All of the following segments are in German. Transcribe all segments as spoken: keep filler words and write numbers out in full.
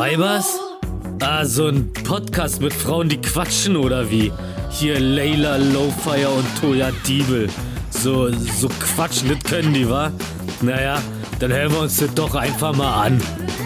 Weibers? Ah, so ein Podcast mit Frauen, die quatschen oder wie? Hier Layla Lowfire und Toya Diebel. So, so quatschen, das können die, wa? Naja, dann hören wir uns das doch einfach mal an.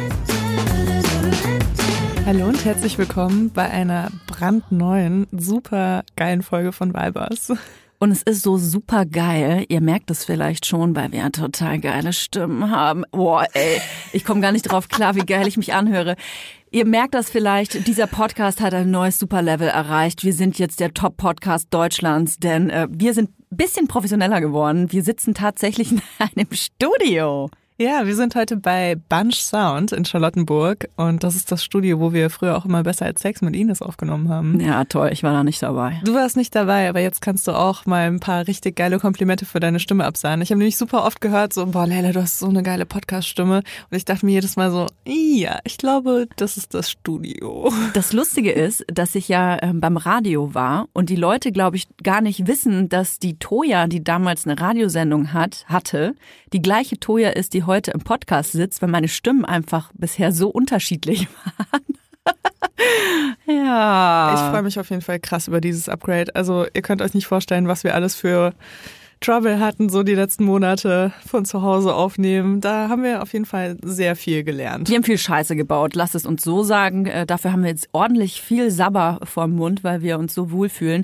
Hallo und herzlich willkommen bei einer brandneuen, super geilen Folge von Weibers. Und es ist so super geil, ihr merkt es vielleicht schon, weil wir total geile Stimmen haben. Boah, ey, ich komme gar nicht drauf klar, wie geil ich mich anhöre. Ihr merkt das vielleicht, dieser Podcast hat ein neues Superlevel erreicht. Wir sind jetzt der Top-Podcast Deutschlands, denn äh, wir sind ein bisschen professioneller geworden. Wir sitzen tatsächlich in einem Studio. Ja, wir sind heute bei Bunch Sound in Charlottenburg und das ist das Studio, wo wir früher auch immer besser als Sex mit Ines aufgenommen haben. Ja, toll, ich war da nicht dabei. Du warst nicht dabei, aber jetzt kannst du auch mal ein paar richtig geile Komplimente für deine Stimme absahen. Ich habe nämlich super oft gehört, so, boah, Leila, du hast so eine geile Podcast-Stimme. Und ich dachte mir jedes Mal so, ja, ich glaube, das ist das Studio. Das Lustige ist, dass ich ja ähm, beim Radio war und die Leute, glaube ich, gar nicht wissen, dass die Toya, die damals eine Radiosendung hat, hatte, die gleiche Toya ist, die heute im Podcast sitzt, weil meine Stimmen einfach bisher so unterschiedlich waren. Ja. Ich freue mich auf jeden Fall krass über dieses Upgrade. Also ihr könnt euch nicht vorstellen, was wir alles für Trouble hatten, so die letzten Monate von zu Hause aufnehmen. Da haben wir auf jeden Fall sehr viel gelernt. Wir haben viel Scheiße gebaut, lasst es uns so sagen. Dafür haben wir jetzt ordentlich viel Sabber vorm Mund, weil wir uns so wohlfühlen.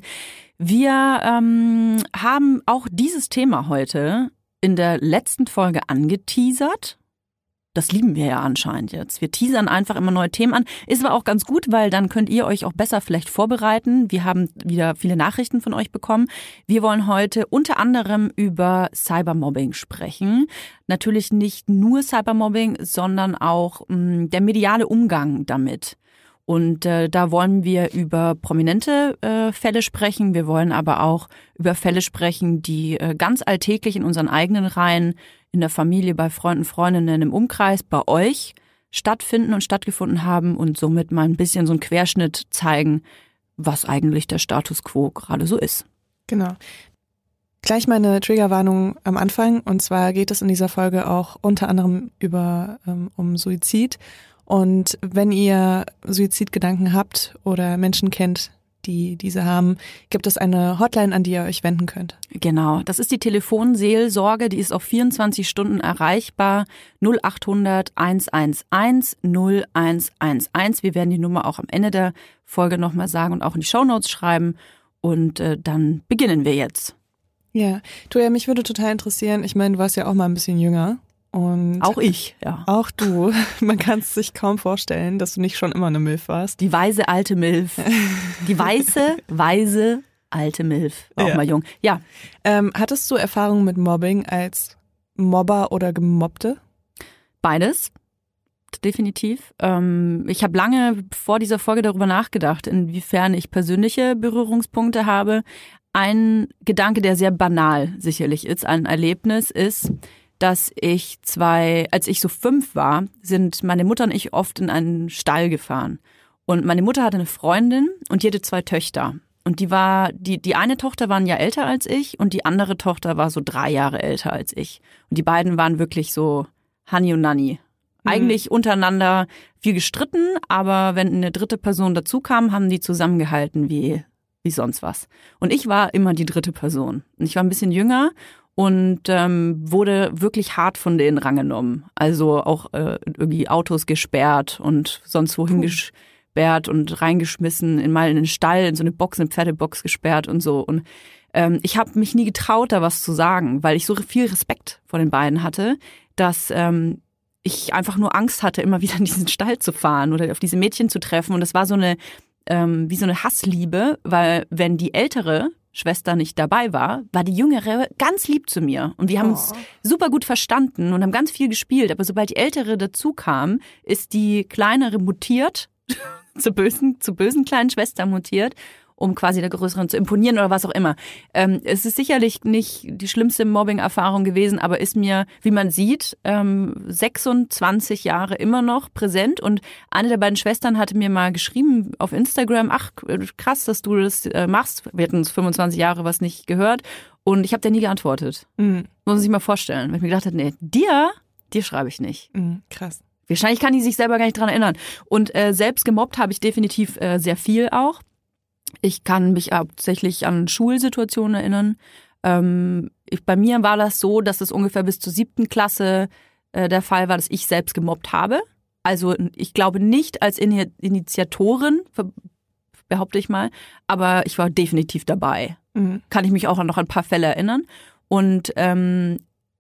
Wir ähm, haben auch dieses Thema heute in der letzten Folge angeteasert. Das lieben wir ja anscheinend jetzt. Wir teasern einfach immer neue Themen an. Ist aber auch ganz gut, weil dann könnt ihr euch auch besser vielleicht vorbereiten. Wir haben wieder viele Nachrichten von euch bekommen. Wir wollen heute unter anderem über Cybermobbing sprechen. Natürlich nicht nur Cybermobbing, sondern auch mh, der mediale Umgang damit. Und äh, da wollen wir über prominente äh, Fälle sprechen. Wir wollen aber auch über Fälle sprechen, die äh, ganz alltäglich in unseren eigenen Reihen, in der Familie, bei Freunden, Freundinnen, im Umkreis, bei euch stattfinden und stattgefunden haben und somit mal ein bisschen so einen Querschnitt zeigen, was eigentlich der Status quo gerade so ist. Genau. Gleich meine Triggerwarnung am Anfang. Und zwar geht es in dieser Folge auch unter anderem über ähm, um Suizid. Und wenn ihr Suizidgedanken habt oder Menschen kennt, die diese haben, gibt es eine Hotline, an die ihr euch wenden könnt. Genau, das ist die Telefonseelsorge, die ist auf vierundzwanzig Stunden erreichbar. null achthundert eins eins eins null eins eins eins. Wir werden die Nummer auch am Ende der Folge nochmal sagen und auch in die Shownotes schreiben. Und äh, dann beginnen wir jetzt. Ja, Toya, mich würde total interessieren, ich meine, du warst ja auch mal ein bisschen jünger. Und auch ich, ja. Auch du. Man kann es sich kaum vorstellen, dass du nicht schon immer eine Milf warst. Die weise alte Milf. Die weiße, weise alte Milf. Auch ja. mal jung. Ja. Ähm, hattest du Erfahrungen mit Mobbing als Mobber oder Gemobbte? Beides. Definitiv. Ähm, ich habe lange vor dieser Folge darüber nachgedacht, inwiefern ich persönliche Berührungspunkte habe. Ein Gedanke, der sehr banal sicherlich ist, ein Erlebnis ist, dass ich zwei, als ich so fünf war, sind meine Mutter und ich oft in einen Stall gefahren. Und meine Mutter hatte eine Freundin und die hatte zwei Töchter. Und die war, die, die eine Tochter war ein Jahr älter als ich und die andere Tochter war so drei Jahre älter als ich. Und die beiden waren wirklich so Honey und Nanny. Mhm. Eigentlich untereinander viel gestritten, aber wenn eine dritte Person dazu kam, haben die zusammengehalten wie, wie sonst was. Und ich war immer die dritte Person. Und ich war ein bisschen jünger und ähm, wurde wirklich hart von denen rangenommen. Also auch äh, irgendwie Autos gesperrt und sonst wohin cool. gesperrt und reingeschmissen, in mal in den Stall, in so eine Box, eine Pferdebox gesperrt und so. Und ähm, ich habe mich nie getraut, da was zu sagen, weil ich so viel Respekt vor den beiden hatte, dass ähm, ich einfach nur Angst hatte, immer wieder in diesen Stall zu fahren oder auf diese Mädchen zu treffen. Und das war so eine, ähm, wie so eine Hassliebe, weil wenn die ältere Schwester nicht dabei war, war die Jüngere ganz lieb zu mir. Und wir haben oh. uns super gut verstanden und haben ganz viel gespielt. Aber sobald die Ältere dazu kam, ist die Kleinere mutiert, zur bösen, zur bösen kleinen Schwester mutiert, um quasi der Größeren zu imponieren oder was auch immer. Ähm, es ist sicherlich nicht die schlimmste Mobbing-Erfahrung gewesen, aber ist mir, wie man sieht, ähm, sechsundzwanzig Jahre immer noch präsent. Und eine der beiden Schwestern hatte mir mal geschrieben auf Instagram, ach krass, dass du das äh, machst. Wir hatten uns fünfundzwanzig Jahre was nicht gehört. Und ich habe dir nie geantwortet. Mhm. Muss man sich mal vorstellen. Weil ich mir gedacht habe, nee, dir, dir schreibe ich nicht. Mhm, krass. Wahrscheinlich kann die sich selber gar nicht dran erinnern. Und äh, selbst gemobbt habe ich definitiv äh, sehr viel auch. Ich kann mich hauptsächlich an Schulsituationen erinnern. Ähm, ich, bei mir war das so, dass es ungefähr bis zur siebten Klasse äh, der Fall war, dass ich selbst gemobbt habe. Also ich glaube nicht als In- Initiatorin, behaupte ich mal, aber ich war definitiv dabei. Mhm. Kann ich mich auch noch an ein paar Fälle erinnern. Und ähm,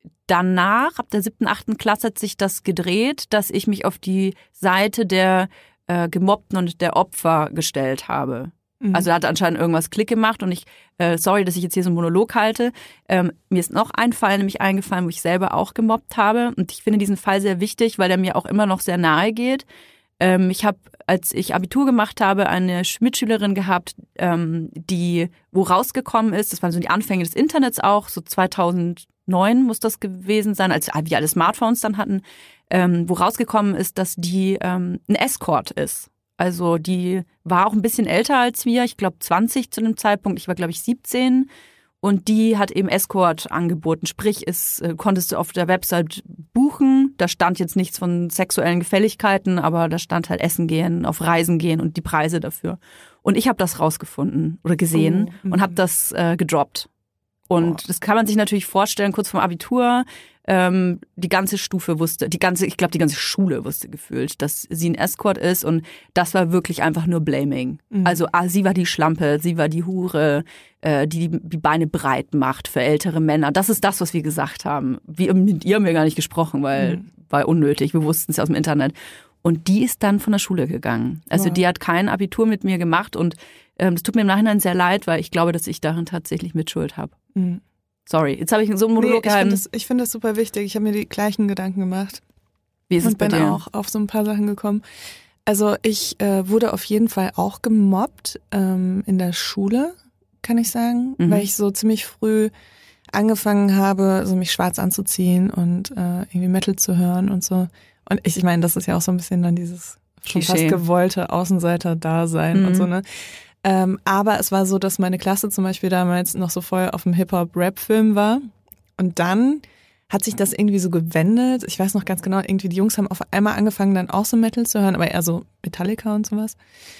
danach, ab der siebten, achten Klasse hat sich das gedreht, dass ich mich auf die Seite der äh, Gemobbten und der Opfer gestellt habe. Mhm. Also da hat anscheinend irgendwas Klick gemacht und ich, äh, sorry, dass ich jetzt hier so einen Monolog halte, ähm, mir ist noch ein Fall nämlich eingefallen, wo ich selber auch gemobbt habe und ich finde diesen Fall sehr wichtig, weil der mir auch immer noch sehr nahe geht. Ähm, ich habe, als ich Abitur gemacht habe, eine Mitschülerin gehabt, ähm, die, wo rausgekommen ist, das waren so die Anfänge des Internets auch, so zweitausendneun muss das gewesen sein, als wir alle Smartphones dann hatten, ähm, wo rausgekommen ist, dass die ähm, ein Escort ist. Also die war auch ein bisschen älter als wir, ich glaube zwanzig zu dem Zeitpunkt, ich war glaube ich siebzehn und die hat eben Escort angeboten, sprich es äh, konntest du auf der Website buchen, da stand jetzt nichts von sexuellen Gefälligkeiten, aber da stand halt Essen gehen, auf Reisen gehen und die Preise dafür. Und ich habe das rausgefunden oder gesehen oh, und habe das äh, gedroppt. Und oh. das kann man sich natürlich vorstellen, kurz vorm Abitur, ähm, die ganze Stufe wusste, die ganze, ich glaube, die ganze Schule wusste gefühlt, dass sie ein Escort ist und das war wirklich einfach nur Blaming. Mhm. Also ah, sie war die Schlampe, sie war die Hure, äh, die die Beine breit macht für ältere Männer. Das ist das, was wir gesagt haben. Wir, mit ihr haben wir gar nicht gesprochen, weil mhm. war unnötig, wir wussten es ja aus dem Internet. Und die ist dann von der Schule gegangen. Also wow. die hat kein Abitur mit mir gemacht und ähm, das tut mir im Nachhinein sehr leid, weil ich glaube, dass ich darin tatsächlich Mitschuld habe. Mhm. Sorry, jetzt habe ich so einen Monolog nee, gehalten. Ich finde das, find das super wichtig. Ich habe mir die gleichen Gedanken gemacht. Wie ist es und bei bin dir? Auch auf so ein paar Sachen gekommen. Also ich äh, wurde auf jeden Fall auch gemobbt ähm, in der Schule, kann ich sagen, mhm. weil ich so ziemlich früh angefangen habe, so mich schwarz anzuziehen und äh, irgendwie Metal zu hören und so. Und ich, ich meine, das ist ja auch so ein bisschen dann dieses schon Klischee. fast gewollte Außenseiter-Dasein mhm. und so, ne? Ähm, aber es war so, dass meine Klasse zum Beispiel damals noch so voll auf dem Hip-Hop-Rap-Film war. Und dann hat sich das irgendwie so gewendet. Ich weiß noch ganz genau, irgendwie die Jungs haben auf einmal angefangen, dann auch so Metal zu hören, aber eher so Metallica und sowas.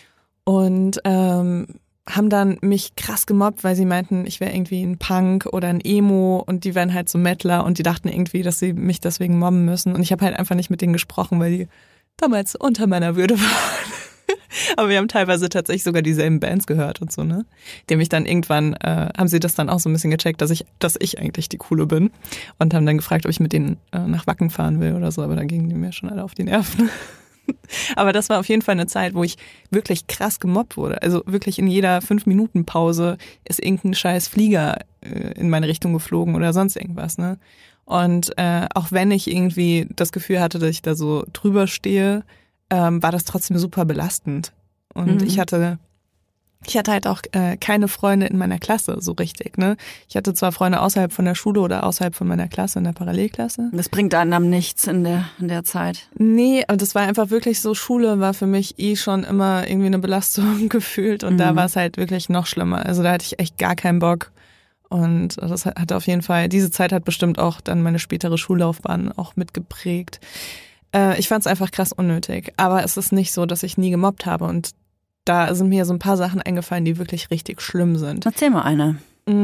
Und ähm, haben dann mich krass gemobbt, weil sie meinten, ich wäre irgendwie ein Punk oder ein Emo und die wären halt so Metaler und die dachten irgendwie, dass sie mich deswegen mobben müssen. Und ich habe halt einfach nicht mit denen gesprochen, weil die damals unter meiner Würde waren. Aber wir haben teilweise tatsächlich sogar dieselben Bands gehört und so, ne? Dem ich dann irgendwann, äh, haben sie das dann auch so ein bisschen gecheckt, dass ich, dass ich eigentlich die Coole bin. Und haben dann gefragt, ob ich mit denen äh, nach Wacken fahren will oder so, aber da gingen die mir schon alle auf die Nerven. Aber das war auf jeden Fall eine Zeit, wo ich wirklich krass gemobbt wurde. Also wirklich in jeder fünf-Minuten-Pause ist irgendein scheiß Flieger äh, in meine Richtung geflogen oder sonst irgendwas, ne? Und äh, auch wenn ich irgendwie das Gefühl hatte, dass ich da so drüber stehe, ähm, war das trotzdem super belastend. Und mhm. ich hatte ich hatte halt auch äh, keine Freunde in meiner Klasse so richtig, ne? Ich hatte zwar Freunde außerhalb von der Schule oder außerhalb von meiner Klasse, in der Parallelklasse. Das bringt einem nichts in der in der Zeit. Nee, und das war einfach wirklich so, Schule war für mich eh schon immer irgendwie eine Belastung gefühlt und mhm. da war es halt wirklich noch schlimmer. Also da hatte ich echt gar keinen Bock. Und das hat auf jeden Fall, diese Zeit hat bestimmt auch dann meine spätere Schullaufbahn auch mitgeprägt. Äh, ich fand es einfach krass unnötig. Aber es ist nicht so, dass ich nie gemobbt habe. Und da sind mir so ein paar Sachen eingefallen, die wirklich richtig schlimm sind. Erzähl mal eine.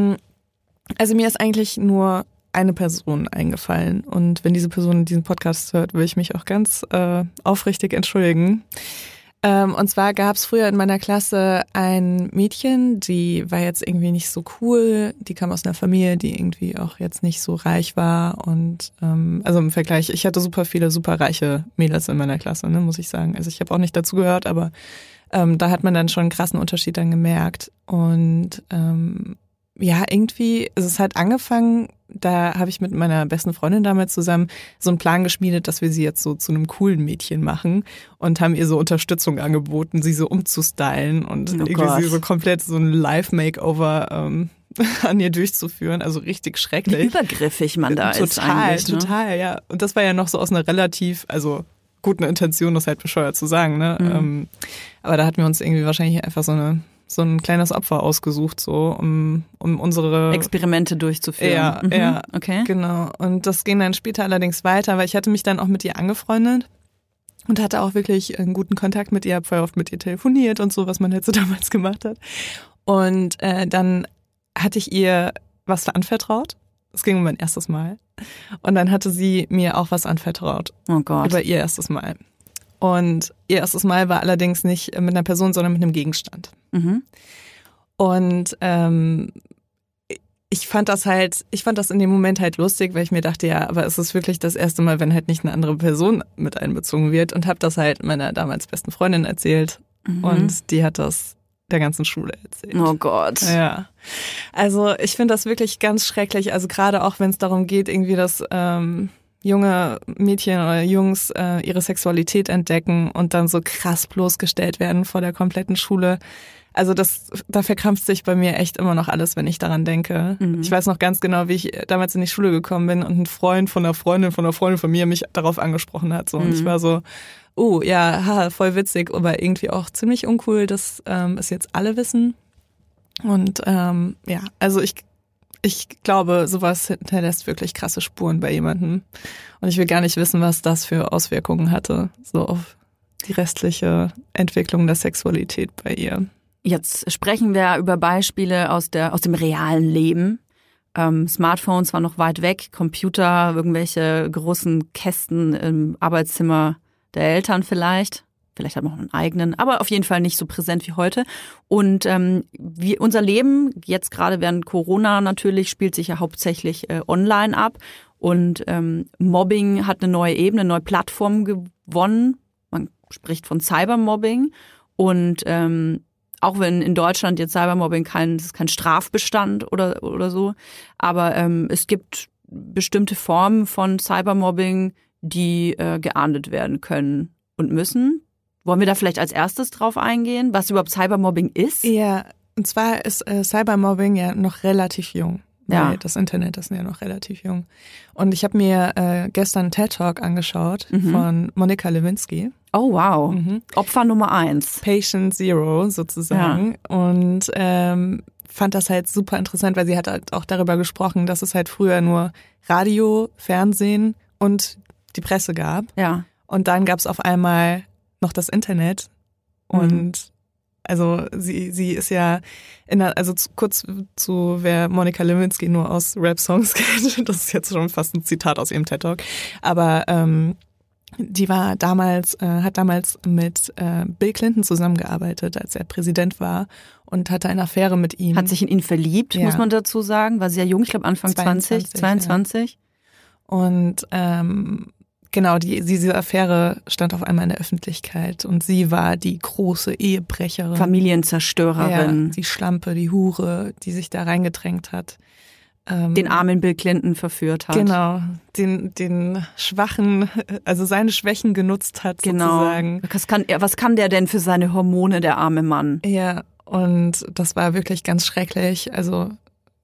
Also mir ist eigentlich nur eine Person eingefallen. Und wenn diese Person diesen Podcast hört, will ich mich auch ganz äh, aufrichtig entschuldigen. Ähm, und zwar gab es früher in meiner Klasse ein Mädchen, die war jetzt irgendwie nicht so cool. Die kam aus einer Familie, die irgendwie auch jetzt nicht so reich war. Und ähm, also im Vergleich, ich hatte super viele super reiche Mädels in meiner Klasse, ne, muss ich sagen. Also ich habe auch nicht dazu gehört, aber ähm, da hat man dann schon einen krassen Unterschied dann gemerkt. Und ähm, ja, irgendwie ist es halt angefangen, da habe ich mit meiner besten Freundin damals zusammen so einen Plan geschmiedet, dass wir sie jetzt so zu einem coolen Mädchen machen und haben ihr so Unterstützung angeboten, sie so umzustylen und oh irgendwie Gott. sie so komplett so ein Live-Makeover ähm, an ihr durchzuführen. Also richtig schrecklich. Wie übergriffig man da total, ist eigentlich. Total, total, ne? Ja. Und das war ja noch so aus einer relativ, also guten Intention, das halt bescheuert zu sagen, ne? Mhm. Ähm, aber da hatten wir uns irgendwie wahrscheinlich einfach so eine so ein kleines Opfer ausgesucht, so um um unsere Experimente durchzuführen. Ja, mhm. ja, okay. Genau. Und das ging dann später allerdings weiter, weil ich hatte mich dann auch mit ihr angefreundet. und hatte auch wirklich einen guten Kontakt mit ihr, habe voll oft mit ihr telefoniert und so, was man halt so damals gemacht hat. Und äh, dann hatte ich ihr was anvertraut. Es ging um mein erstes Mal. Und dann hatte sie mir auch was anvertraut. Oh Gott. Über ihr erstes Mal. Und ihr erstes Mal war allerdings nicht mit einer Person, sondern mit einem Gegenstand. Mhm. Und ähm, ich fand das halt, ich fand das in dem Moment halt lustig, weil ich mir dachte, ja, aber es ist wirklich das erste Mal, wenn halt nicht eine andere Person mit einbezogen wird. Und habe das halt meiner damals besten Freundin erzählt. Mhm. Und die hat das der ganzen Schule erzählt. Oh Gott. Ja. Also ich finde das wirklich ganz schrecklich. Also gerade auch, wenn es darum geht, irgendwie, dass ähm, junge Mädchen oder Jungs äh, ihre Sexualität entdecken und dann so krass bloßgestellt werden vor der kompletten Schule. Also das, da verkrampft sich bei mir echt immer noch alles, wenn ich daran denke. Mhm. Ich weiß noch ganz genau, wie ich damals in die Schule gekommen bin und ein Freund von einer Freundin von einer Freundin von mir mich darauf angesprochen hat. So. Und mhm. ich war so, oh ja, haha, voll witzig, aber irgendwie auch ziemlich uncool, dass ähm, es jetzt alle wissen. Und ähm, ja, also ich, ich glaube, sowas hinterlässt wirklich krasse Spuren bei jemandem. Und ich will gar nicht wissen, was das für Auswirkungen hatte, so auf die restliche Entwicklung der Sexualität bei ihr. Jetzt sprechen wir über Beispiele aus der aus dem realen Leben. Ähm, Smartphones waren noch weit weg, Computer, irgendwelche großen Kästen im Arbeitszimmer der Eltern vielleicht. Vielleicht hat man auch einen eigenen, aber auf jeden Fall nicht so präsent wie heute. Und ähm, wie unser Leben, jetzt gerade während Corona natürlich, spielt sich ja hauptsächlich äh, online ab. Und ähm, Mobbing hat eine neue Ebene, eine neue Plattform gewonnen. Man spricht von Cybermobbing. Und ähm, auch wenn in Deutschland jetzt Cybermobbing kein, das ist kein Strafbestand oder, oder so, aber ähm, es gibt bestimmte Formen von Cybermobbing, die äh, geahndet werden können und müssen. Wollen wir da vielleicht als erstes drauf eingehen, was überhaupt Cybermobbing ist? Ja, und zwar ist äh, Cybermobbing ja noch relativ jung. Ja. Weil das Internet ist ja noch relativ jung. Und ich habe mir äh, gestern einen TED-Talk angeschaut mhm. von Monika Lewinsky. Oh wow, mhm. Opfer Nummer eins. Patient Zero sozusagen. Ja. Und ähm, fand das halt super interessant, weil sie hat halt auch darüber gesprochen, dass es halt früher nur Radio, Fernsehen und die Presse gab. Ja. Und dann gab es auf einmal noch das Internet. Und mhm. also sie sie ist ja, in der, also zu, kurz zu, wer Monika Lewinsky nur aus Rap-Songs kennt, das ist jetzt schon fast ein Zitat aus ihrem TED-Talk, aber ähm, die war damals, äh, hat damals mit äh, Bill Clinton zusammengearbeitet, als er Präsident war und hatte eine Affäre mit ihm. Hat sich in ihn verliebt, ja. muss man dazu sagen, war sehr jung, ich glaube Anfang zwanzig, zweiundzwanzig. Ja. Und ähm, genau, die, diese Affäre stand auf einmal in der Öffentlichkeit und sie war die große Ehebrecherin. Familienzerstörerin. Ja, die Schlampe, die Hure, die sich da reingedrängt hat. Ähm, den armen Bill Clinton verführt hat. Genau, den, den Schwachen, also seine Schwächen genutzt hat genau. sozusagen. Was kann, was kann der denn für seine Hormone, der arme Mann? Ja, und das war wirklich ganz schrecklich. Also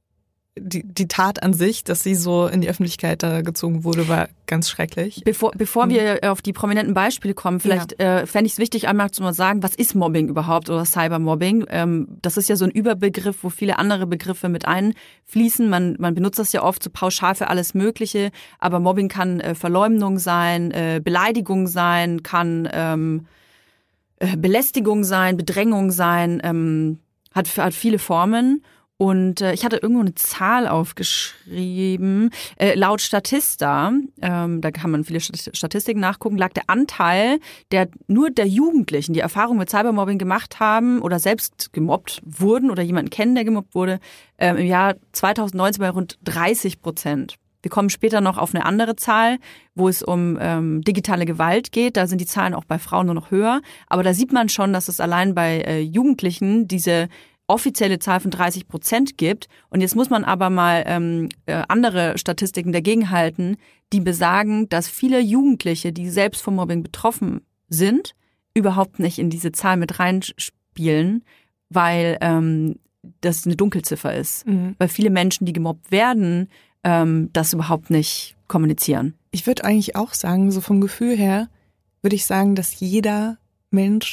Die, die Tat an sich, dass sie so in die Öffentlichkeit da gezogen wurde, war ganz schrecklich. Bevor, bevor wir auf die prominenten Beispiele kommen, vielleicht ja. äh, fände ich es wichtig, einmal zu mal sagen, was ist Mobbing überhaupt oder Cybermobbing? Ähm, das ist ja so ein Überbegriff, wo viele andere Begriffe mit einfließen. Man, man benutzt das ja oft so pauschal für alles Mögliche, aber Mobbing kann äh, Verleumdung sein, äh, Beleidigung sein, kann ähm, äh, Belästigung sein, Bedrängung sein, ähm, hat, hat viele Formen. Und äh, ich hatte irgendwo eine Zahl aufgeschrieben. Äh, laut Statista, ähm, da kann man viele Statistiken nachgucken, lag der Anteil der nur der Jugendlichen, die Erfahrung mit Cybermobbing gemacht haben oder selbst gemobbt wurden oder jemanden kennen, der gemobbt wurde, äh, im Jahr zweitausendneunzehn bei rund dreißig Prozent. Wir kommen später noch auf eine andere Zahl, wo es um ähm, digitale Gewalt geht. Da sind die Zahlen auch bei Frauen nur noch höher. Aber da sieht man schon, dass es allein bei äh, Jugendlichen diese offizielle Zahl von dreißig Prozent gibt. Und jetzt muss man aber mal ähm, äh, andere Statistiken dagegenhalten, die besagen, dass viele Jugendliche, die selbst vom Mobbing betroffen sind, überhaupt nicht in diese Zahl mit reinspielen, weil ähm, das eine Dunkelziffer ist. Mhm. Weil viele Menschen, die gemobbt werden, ähm, das überhaupt nicht kommunizieren. Ich würde eigentlich auch sagen, so vom Gefühl her, würde ich sagen, dass jeder Mensch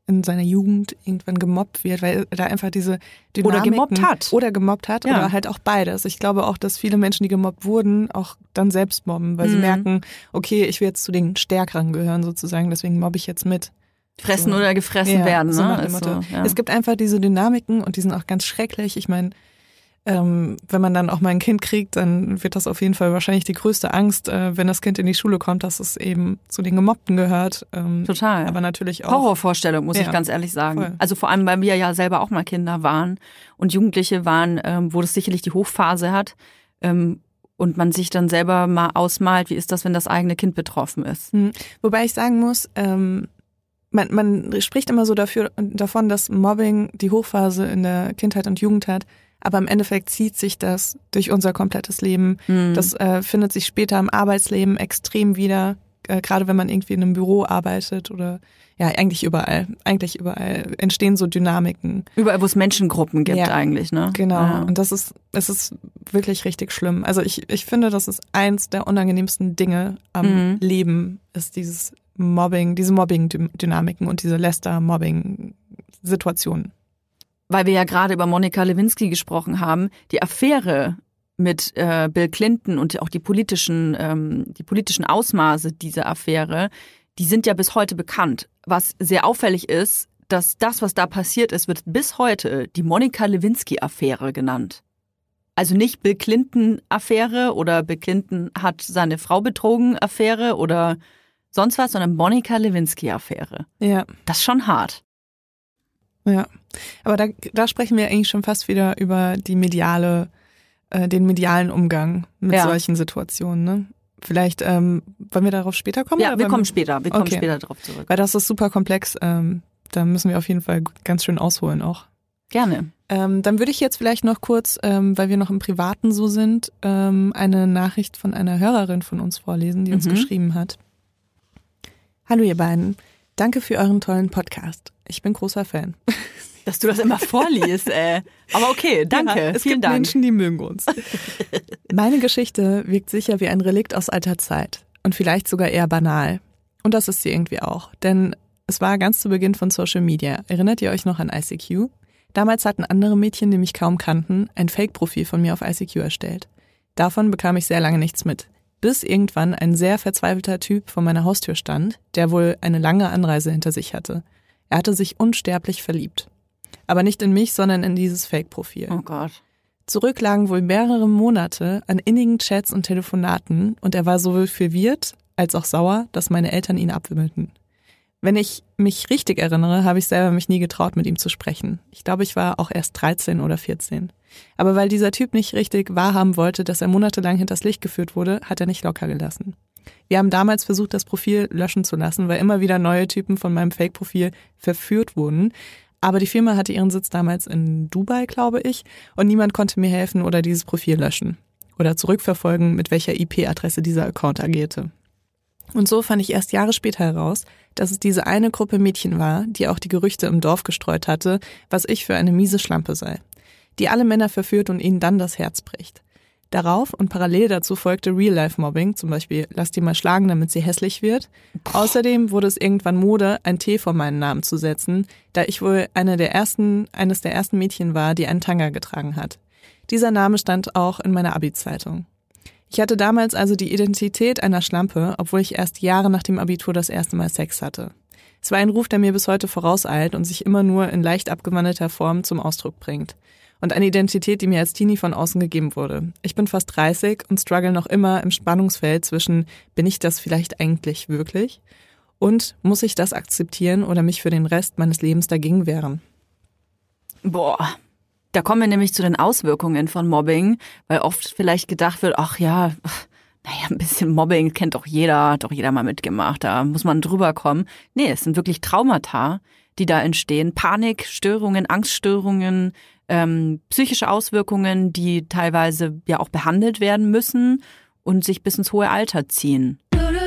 in seiner Jugend irgendwann gemobbt wird, weil da einfach diese Dynamiken... Oder gemobbt hat. Oder gemobbt hat, Ja. oder halt auch beides. Ich glaube auch, dass viele Menschen, die gemobbt wurden, auch dann selbst mobben, weil sie Mhm. merken, okay, ich will jetzt zu den Stärkeren gehören sozusagen, deswegen mobbe ich jetzt mit. Fressen So. oder gefressen Ja, werden, so ne? nach dem Ist Motto. so, ja. Es gibt einfach diese Dynamiken und die sind auch ganz schrecklich. Ich meine, ähm, wenn man dann auch mal ein Kind kriegt, dann wird das auf jeden Fall wahrscheinlich die größte Angst, äh, wenn das Kind in die Schule kommt, dass es eben zu den Gemobbten gehört. Ähm, Total. Aber natürlich auch. Horrorvorstellung, muss Ja, ich ganz ehrlich sagen. voll. Also vor allem, weil wir ja selber auch mal Kinder waren und Jugendliche waren, ähm, wo das sicherlich die Hochphase hat ähm, und man sich dann selber mal ausmalt, wie ist das, wenn das eigene Kind betroffen ist. Hm. Wobei ich sagen muss, ähm, man, man spricht immer so dafür, davon, dass Mobbing die Hochphase in der Kindheit und Jugend hat. Aber im Endeffekt zieht sich das durch unser komplettes Leben. Mhm. Das äh, findet sich später im Arbeitsleben extrem wieder, äh, gerade wenn man irgendwie in einem Büro arbeitet oder ja, eigentlich überall. Eigentlich überall entstehen so Dynamiken. Überall, wo es Menschengruppen gibt Ja. eigentlich, ne? Genau. Ja. Und das ist, es ist wirklich richtig schlimm. Also ich, ich finde, das ist eins der unangenehmsten Dinge am Mhm. Leben, ist dieses Mobbing, diese Mobbing-Dynamiken und diese Lester-Mobbing-Situationen. Weil wir ja gerade über Monika Lewinsky gesprochen haben, die Affäre mit äh, Bill Clinton und auch die politischen, ähm, die politischen Ausmaße dieser Affäre, die sind ja bis heute bekannt. Was sehr auffällig ist, dass das, was da passiert ist, wird bis heute die Monika Lewinsky-Affäre genannt. Also nicht Bill Clinton-Affäre oder Bill Clinton hat seine Frau betrogen Affäre oder sonst was, sondern Monika Lewinsky-Affäre. Ja. Das ist schon hart. Ja, aber da, da sprechen wir eigentlich schon fast wieder über die mediale, äh, den medialen Umgang mit Ja. solchen Situationen. Ne? Vielleicht ähm, wollen wir darauf später kommen? Ja, oder wir wollen kommen später. Wir kommen Okay. später drauf zurück. Weil das ist super komplex. Ähm, da müssen wir auf jeden Fall ganz schön ausholen auch. Gerne. Ähm, dann würde ich jetzt vielleicht noch kurz, ähm, weil wir noch im Privaten so sind, ähm, eine Nachricht von einer Hörerin von uns vorlesen, die uns Mhm. geschrieben hat. Hallo ihr beiden, danke für euren tollen Podcast. Ich bin großer Fan. Dass du das immer vorliest, ey. Aber okay, danke. Ja, es Vielen gibt Dank. Menschen, die mögen uns. Meine Geschichte wirkt sicher wie ein Relikt aus alter Zeit und vielleicht sogar eher banal. Und das ist sie irgendwie auch, denn es war ganz zu Beginn von Social Media. Erinnert ihr euch noch an I C Q? Damals hatten andere Mädchen, die mich kaum kannten, ein Fake-Profil von mir auf I C Q erstellt. Davon bekam ich sehr lange nichts mit. Bis irgendwann ein sehr verzweifelter Typ vor meiner Haustür stand, der wohl eine lange Anreise hinter sich hatte. Er hatte sich unsterblich verliebt. Aber nicht in mich, sondern in dieses Fake-Profil. Oh Gott. Zurück lagen wohl mehrere Monate an innigen Chats und Telefonaten und er war sowohl verwirrt als auch sauer, dass meine Eltern ihn abwimmelten. Wenn ich mich richtig erinnere, habe ich selber mich nie getraut, mit ihm zu sprechen. Ich glaube, ich war auch erst dreizehn oder vierzehn. Aber weil dieser Typ nicht richtig wahrhaben wollte, dass er monatelang hinters Licht geführt wurde, hat er nicht locker gelassen. Wir haben damals versucht, das Profil löschen zu lassen, weil immer wieder neue Typen von meinem Fake-Profil verführt wurden. Aber die Firma hatte ihren Sitz damals in Dubai, glaube ich, und niemand konnte mir helfen oder dieses Profil löschen oder zurückverfolgen, mit welcher I P-Adresse dieser Account agierte. Und so fand ich erst Jahre später heraus, dass es diese eine Gruppe Mädchen war, die auch die Gerüchte im Dorf gestreut hatte, was ich für eine miese Schlampe sei, die alle Männer verführt und ihnen dann das Herz bricht. Darauf und parallel dazu folgte Real-Life-Mobbing, zum Beispiel lass die mal schlagen, damit sie hässlich wird. Außerdem wurde es irgendwann Mode, ein T vor meinen Namen zu setzen, da ich wohl eine der ersten, eines der ersten Mädchen war, die einen Tanga getragen hat. Dieser Name stand auch in meiner Abi-Zeitung. Ich hatte damals also die Identität einer Schlampe, obwohl ich erst Jahre nach dem Abitur das erste Mal Sex hatte. Es war ein Ruf, der mir bis heute vorauseilt und sich immer nur in leicht abgewandelter Form zum Ausdruck bringt. Und eine Identität, die mir als Teenie von außen gegeben wurde. Ich bin fast dreißig und struggle noch immer im Spannungsfeld zwischen, bin ich das vielleicht eigentlich wirklich? Und muss ich das akzeptieren oder mich für den Rest meines Lebens dagegen wehren? Boah. Da kommen wir nämlich zu den Auswirkungen von Mobbing, weil oft vielleicht gedacht wird, ach ja, naja, ein bisschen Mobbing kennt doch jeder, hat doch jeder mal mitgemacht, da muss man drüber kommen. Nee, es sind wirklich Traumata, die da entstehen. Panikstörungen, Angststörungen, ähm, psychische Auswirkungen, die teilweise ja auch behandelt werden müssen und sich bis ins hohe Alter ziehen.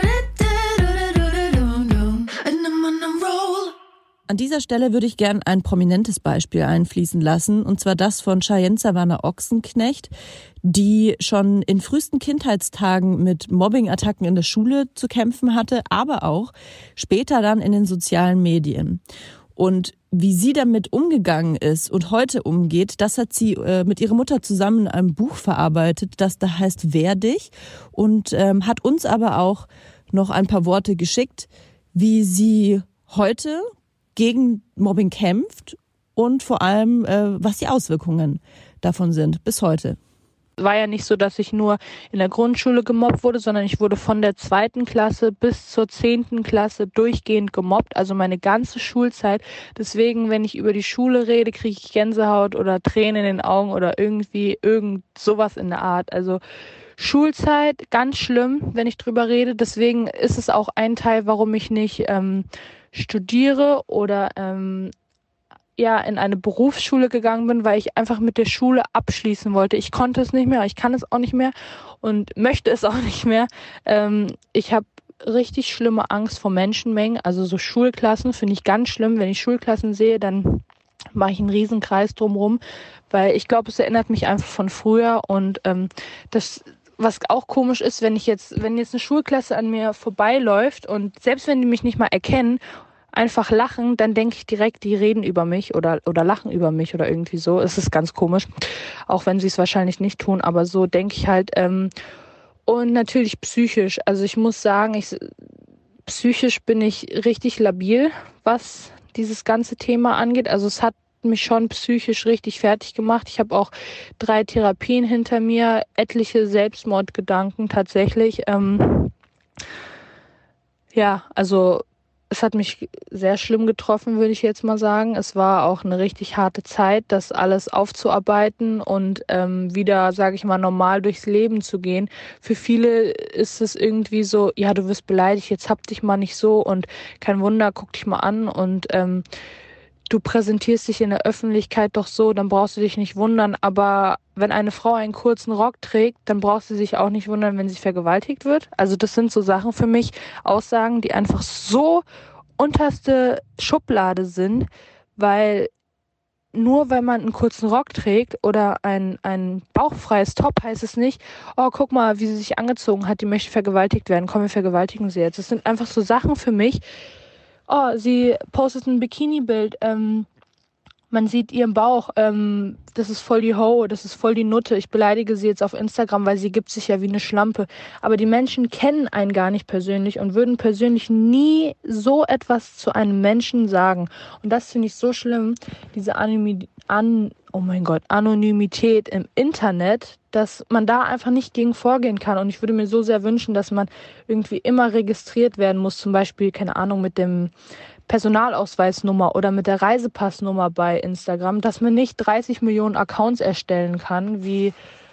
An dieser Stelle würde ich gern ein prominentes Beispiel einfließen lassen, und zwar das von Cheyenne Savannah Ochsenknecht, die schon in frühesten Kindheitstagen mit Mobbing-Attacken in der Schule zu kämpfen hatte, aber auch später dann in den sozialen Medien. Und wie sie damit umgegangen ist und heute umgeht, das hat sie äh, mit ihrer Mutter zusammen in einem Buch verarbeitet, das da heißt Wehr dich, und ähm, hat uns aber auch noch ein paar Worte geschickt, wie sie heute gegen Mobbing kämpft und vor allem, äh, was die Auswirkungen davon sind bis heute. War ja nicht so, dass ich nur in der Grundschule gemobbt wurde, sondern ich wurde von der zweiten Klasse bis zur zehnten Klasse durchgehend gemobbt, also meine ganze Schulzeit. Deswegen, wenn ich über die Schule rede, kriege ich Gänsehaut oder Tränen in den Augen oder irgendwie irgend sowas in der Art. Also Schulzeit, ganz schlimm, wenn ich drüber rede. Deswegen ist es auch ein Teil, warum ich nicht ähm, studiere oder ähm, ja in eine Berufsschule gegangen bin, weil ich einfach mit der Schule abschließen wollte. Ich konnte es nicht mehr, ich kann es auch nicht mehr und möchte es auch nicht mehr. Ähm, ich habe richtig schlimme Angst vor Menschenmengen, also so Schulklassen finde ich ganz schlimm. Wenn ich Schulklassen sehe, dann mache ich einen Riesenkreis drumherum, weil ich glaube, es erinnert mich einfach von früher und ähm, das was auch komisch ist, wenn ich jetzt, wenn jetzt eine Schulklasse an mir vorbeiläuft und selbst wenn die mich nicht mal erkennen, einfach lachen, dann denke ich direkt, die reden über mich oder oder lachen über mich oder irgendwie so. Es ist ganz komisch, auch wenn sie es wahrscheinlich nicht tun, aber so denke ich halt. Ähm, und natürlich psychisch. Also ich muss sagen, ich psychisch bin ich richtig labil, was dieses ganze Thema angeht. Also es hat mich schon psychisch richtig fertig gemacht. Ich habe auch drei Therapien hinter mir, etliche Selbstmordgedanken tatsächlich. Ähm, ja, also es hat mich sehr schlimm getroffen, würde ich jetzt mal sagen. Es war auch eine richtig harte Zeit, das alles aufzuarbeiten und ähm, wieder, sage ich mal, normal durchs Leben zu gehen. Für viele ist es irgendwie so, ja, du wirst beleidigt, jetzt hab dich mal nicht so und kein Wunder, guck dich mal an und ähm, du präsentierst dich in der Öffentlichkeit doch so, dann brauchst du dich nicht wundern. Aber wenn eine Frau einen kurzen Rock trägt, dann brauchst du sich auch nicht wundern, wenn sie vergewaltigt wird. Also das sind so Sachen für mich, Aussagen, die einfach so unterste Schublade sind, weil nur weil man einen kurzen Rock trägt oder ein, ein bauchfreies Top, heißt es nicht, oh, guck mal, wie sie sich angezogen hat, die möchte vergewaltigt werden, komm, wir vergewaltigen sie jetzt. Das sind einfach so Sachen für mich. Oh, sie postet ein Bikini-Bild, ähm, man sieht ihren Bauch, ähm, das ist voll die Ho, das ist voll die Nutte. Ich beleidige sie jetzt auf Instagram, weil sie gibt sich ja wie eine Schlampe. Aber die Menschen kennen einen gar nicht persönlich und würden persönlich nie so etwas zu einem Menschen sagen. Und das finde ich so schlimm, diese Anonymität, an, oh mein Gott, Anonymität im Internet, dass man da einfach nicht gegen vorgehen kann. Und ich würde mir so sehr wünschen, dass man irgendwie immer registriert werden muss, zum Beispiel, keine Ahnung, mit dem Personalausweisnummer oder mit der Reisepassnummer bei Instagram, dass man nicht dreißig Millionen Accounts erstellen kann, wie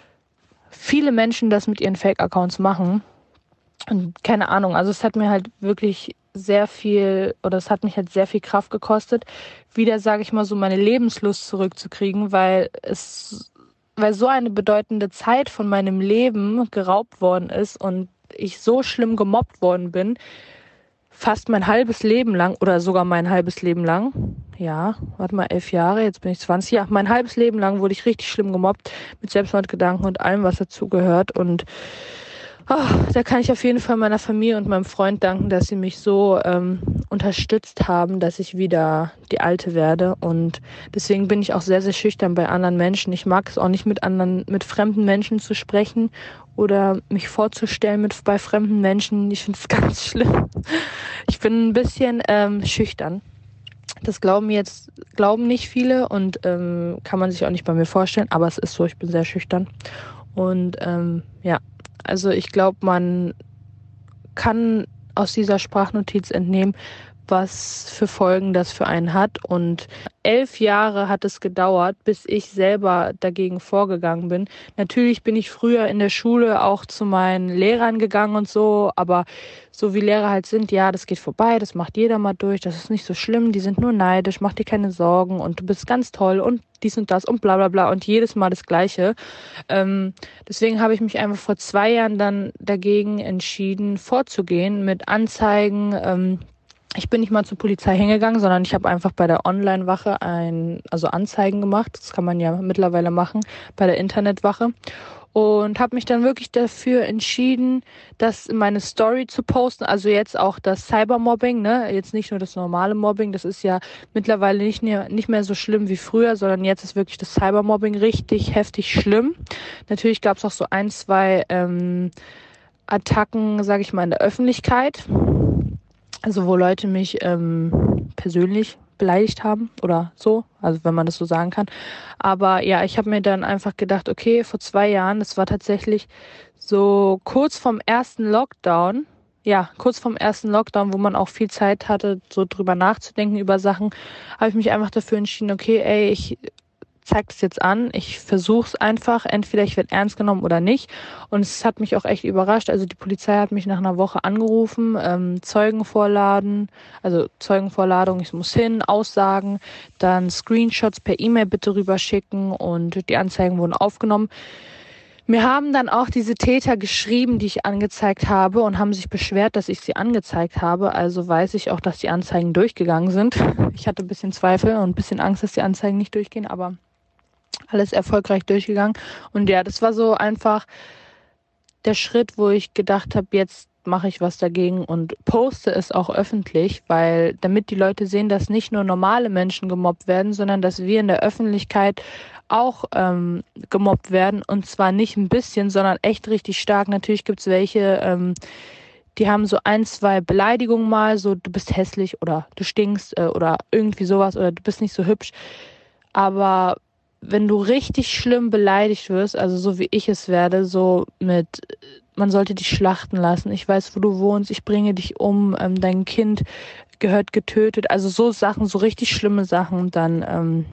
viele Menschen das mit ihren Fake-Accounts machen. Und keine Ahnung, also es hat mir halt wirklich sehr viel, oder es hat mich halt sehr viel Kraft gekostet, wieder, sage ich mal so, meine Lebenslust zurückzukriegen, weil es, weil so eine bedeutende Zeit von meinem Leben geraubt worden ist und ich so schlimm gemobbt worden bin, fast mein halbes Leben lang oder sogar mein halbes Leben lang, ja, warte mal, elf Jahre, jetzt bin ich zwanzig, ja, mein halbes Leben lang wurde ich richtig schlimm gemobbt mit Selbstmordgedanken und allem, was dazugehört und oh, da kann ich auf jeden Fall meiner Familie und meinem Freund danken, dass sie mich so ähm, unterstützt haben, dass ich wieder die Alte werde und deswegen bin ich auch sehr, sehr schüchtern bei anderen Menschen. Ich mag es auch nicht mit anderen, mit fremden Menschen zu sprechen oder mich vorzustellen mit bei fremden Menschen. Ich finde es ganz schlimm. Ich bin ein bisschen ähm, schüchtern. Das glauben jetzt, glauben nicht viele und ähm, kann man sich auch nicht bei mir vorstellen, aber es ist so, ich bin sehr schüchtern. Und ähm, ja, also ich glaube, man kann aus dieser Sprachnotiz entnehmen, was für Folgen das für einen hat. Und elf Jahre hat es gedauert, bis ich selber dagegen vorgegangen bin. Natürlich bin ich früher in der Schule auch zu meinen Lehrern gegangen und so, aber so wie Lehrer halt sind, ja, das geht vorbei, das macht jeder mal durch, das ist nicht so schlimm, die sind nur neidisch, mach dir keine Sorgen und du bist ganz toll und dies und das und bla bla bla und jedes Mal das Gleiche. Ähm, deswegen habe ich mich einfach vor zwei Jahren dann dagegen entschieden, vorzugehen mit Anzeigen. Ähm, ich bin nicht mal zur Polizei hingegangen, sondern ich habe einfach bei der Online-Wache ein, also Anzeigen gemacht. Das kann man ja mittlerweile machen, bei der Internetwache. und habe mich dann wirklich dafür entschieden, das in meine Story zu posten. Also jetzt auch das Cybermobbing, ne? Jetzt nicht nur das normale Mobbing, das ist ja mittlerweile nicht mehr, nicht mehr so schlimm wie früher, sondern jetzt ist wirklich das Cybermobbing richtig heftig schlimm. Natürlich gab es auch so ein, zwei ähm, Attacken, sage ich mal, in der Öffentlichkeit. Also wo Leute mich ähm, persönlich beleidigt haben oder so, also wenn man das so sagen kann. Aber ja, ich habe mir dann einfach gedacht, okay, vor zwei Jahren, das war tatsächlich so kurz vorm ersten Lockdown, ja, kurz vorm ersten Lockdown, wo man auch viel Zeit hatte, so drüber nachzudenken über Sachen, habe ich mich einfach dafür entschieden, okay, ey, ich zeig das jetzt an, ich versuche es einfach, entweder ich werde ernst genommen oder nicht. Und es hat mich auch echt überrascht. Also die Polizei hat mich nach einer Woche angerufen, ähm, Zeugen vorladen, also Zeugenvorladung, ich muss hin, Aussagen, dann Screenshots per E-Mail bitte rüberschicken und die Anzeigen wurden aufgenommen. Mir haben dann auch diese Täter geschrieben, die ich angezeigt habe und haben sich beschwert, dass ich sie angezeigt habe. Also weiß ich auch, dass die Anzeigen durchgegangen sind. Ich hatte ein bisschen Zweifel und ein bisschen Angst, dass die Anzeigen nicht durchgehen, aber alles erfolgreich durchgegangen. Und ja, das war so einfach der Schritt, wo ich gedacht habe, jetzt mache ich was dagegen und poste es auch öffentlich, weil damit die Leute sehen, dass nicht nur normale Menschen gemobbt werden, sondern dass wir in der Öffentlichkeit auch ähm, gemobbt werden, und zwar nicht ein bisschen, sondern echt richtig stark. Natürlich gibt es welche, ähm, die haben so ein, zwei Beleidigungen mal, so du bist hässlich oder du stinkst äh, oder irgendwie sowas oder du bist nicht so hübsch. Aber wenn du richtig schlimm beleidigt wirst, also so wie ich es werde, so mit, man sollte dich schlachten lassen, ich weiß, wo du wohnst, ich bringe dich um, ähm, dein Kind gehört getötet, also so Sachen, so richtig schlimme Sachen, dann ähm,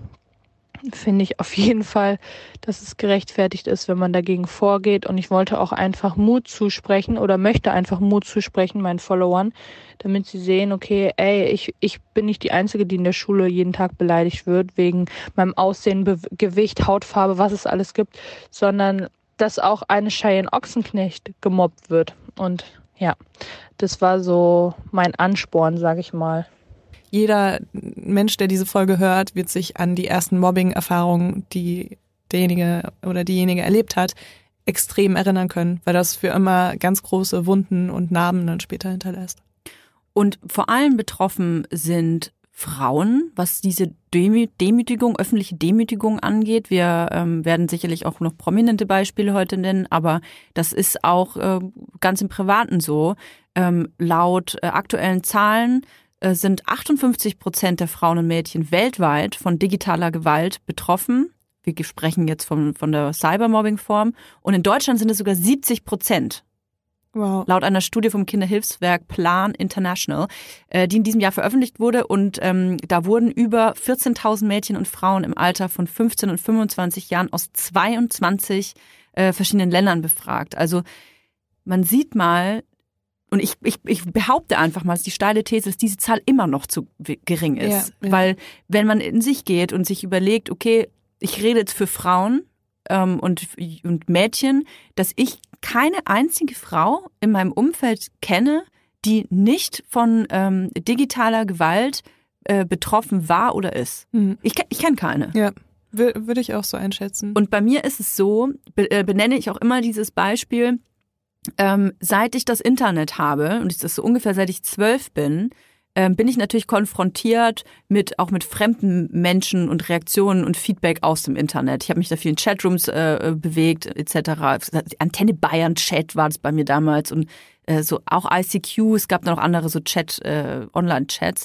finde ich auf jeden Fall, dass es gerechtfertigt ist, wenn man dagegen vorgeht. Und ich wollte auch einfach Mut zusprechen oder möchte einfach Mut zusprechen meinen Followern, damit sie sehen, okay, ey, ich, ich bin nicht die Einzige, die in der Schule jeden Tag beleidigt wird, wegen meinem Aussehen, Be- Gewicht, Hautfarbe, was es alles gibt, sondern dass auch eine Cheyenne Ochsenknecht gemobbt wird. Und ja, das war so mein Ansporn, sage ich mal. Jeder Mensch, der diese Folge hört, wird sich an die ersten Mobbing-Erfahrungen, die derjenige oder diejenige erlebt hat, extrem erinnern können, weil das für immer ganz große Wunden und Narben dann später hinterlässt. Und vor allem betroffen sind Frauen, was diese Demü- Demütigung, öffentliche Demütigung angeht. Wir ähm, werden sicherlich auch noch prominente Beispiele heute nennen, aber das ist auch äh, ganz im Privaten so. Ähm, laut äh, aktuellen Zahlen sind achtundfünfzig Prozent der Frauen und Mädchen weltweit von digitaler Gewalt betroffen. Wir sprechen jetzt von, von der Cybermobbing-Form. Und in Deutschland sind es sogar siebzig Prozent. Wow. Laut einer Studie vom Kinderhilfswerk Plan International, äh, die in diesem Jahr veröffentlicht wurde. Und ähm, da wurden über vierzehntausend Mädchen und Frauen im Alter von fünfzehn und fünfundzwanzig Jahren aus zweiundzwanzig äh, verschiedenen Ländern befragt. Also man sieht mal, und ich, ich, ich behaupte einfach mal, dass die steile These, dass diese Zahl immer noch zu gering ist. Ja, ja. Weil wenn man in sich geht und sich überlegt, okay, ich rede jetzt für Frauen ähm, und, und Mädchen, dass ich keine einzige Frau in meinem Umfeld kenne, die nicht von ähm, digitaler Gewalt äh, betroffen war oder ist. Mhm. Ich, ich kenne keine. Ja, w- würde ich auch so einschätzen. Und bei mir ist es so, be- äh, benenne ich auch immer dieses Beispiel, Ähm, seit ich das Internet habe, und das ist so ungefähr seit ich zwölf bin, ähm, bin ich natürlich konfrontiert mit auch mit fremden Menschen und Reaktionen und Feedback aus dem Internet. Ich habe mich da viel in Chatrooms äh, bewegt et cetera. Antenne Bayern Chat war das bei mir damals und äh, so auch I C Q. Es gab da noch andere so Chat, äh, Online-Chats.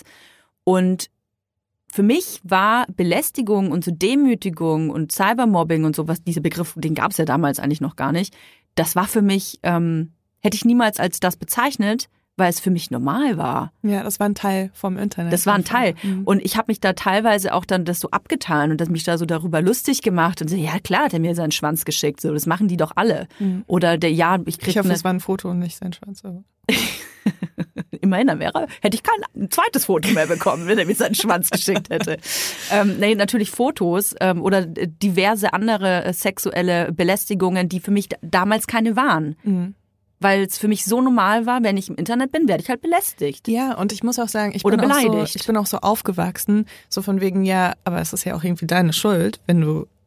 Und für mich war Belästigung und so Demütigung und Cybermobbing und sowas, dieser Begriff, den gab es ja damals eigentlich noch gar nicht. Das war für mich, ähm, hätte ich niemals als das bezeichnet, weil es für mich normal war. Ja, das war ein Teil vom Internet. Das war ein Teil. Mhm. Und ich habe mich da teilweise auch dann das so abgetan und das mich da so darüber lustig gemacht und so, ja klar, hat er mir seinen Schwanz geschickt, so, das machen die doch alle. Mhm. Oder der, ja, ich krieg Ich hoffe, eine, es war ein Foto und nicht sein Schwanz. Aber. Immerhin, dann wäre, hätte ich kein zweites Foto mehr bekommen, wenn er mir seinen Schwanz geschickt hätte. Ähm, nee, natürlich Fotos ähm, oder diverse andere äh, sexuelle Belästigungen, die für mich d- damals keine waren. Mhm. Weil es für mich so normal war, wenn ich im Internet bin, werde ich halt belästigt. Ja, und ich muss auch sagen, ich Oder bin, auch beleidigt. so, ich bin auch so aufgewachsen, so von wegen, ja, aber es ist ja auch irgendwie deine Schuld, wenn du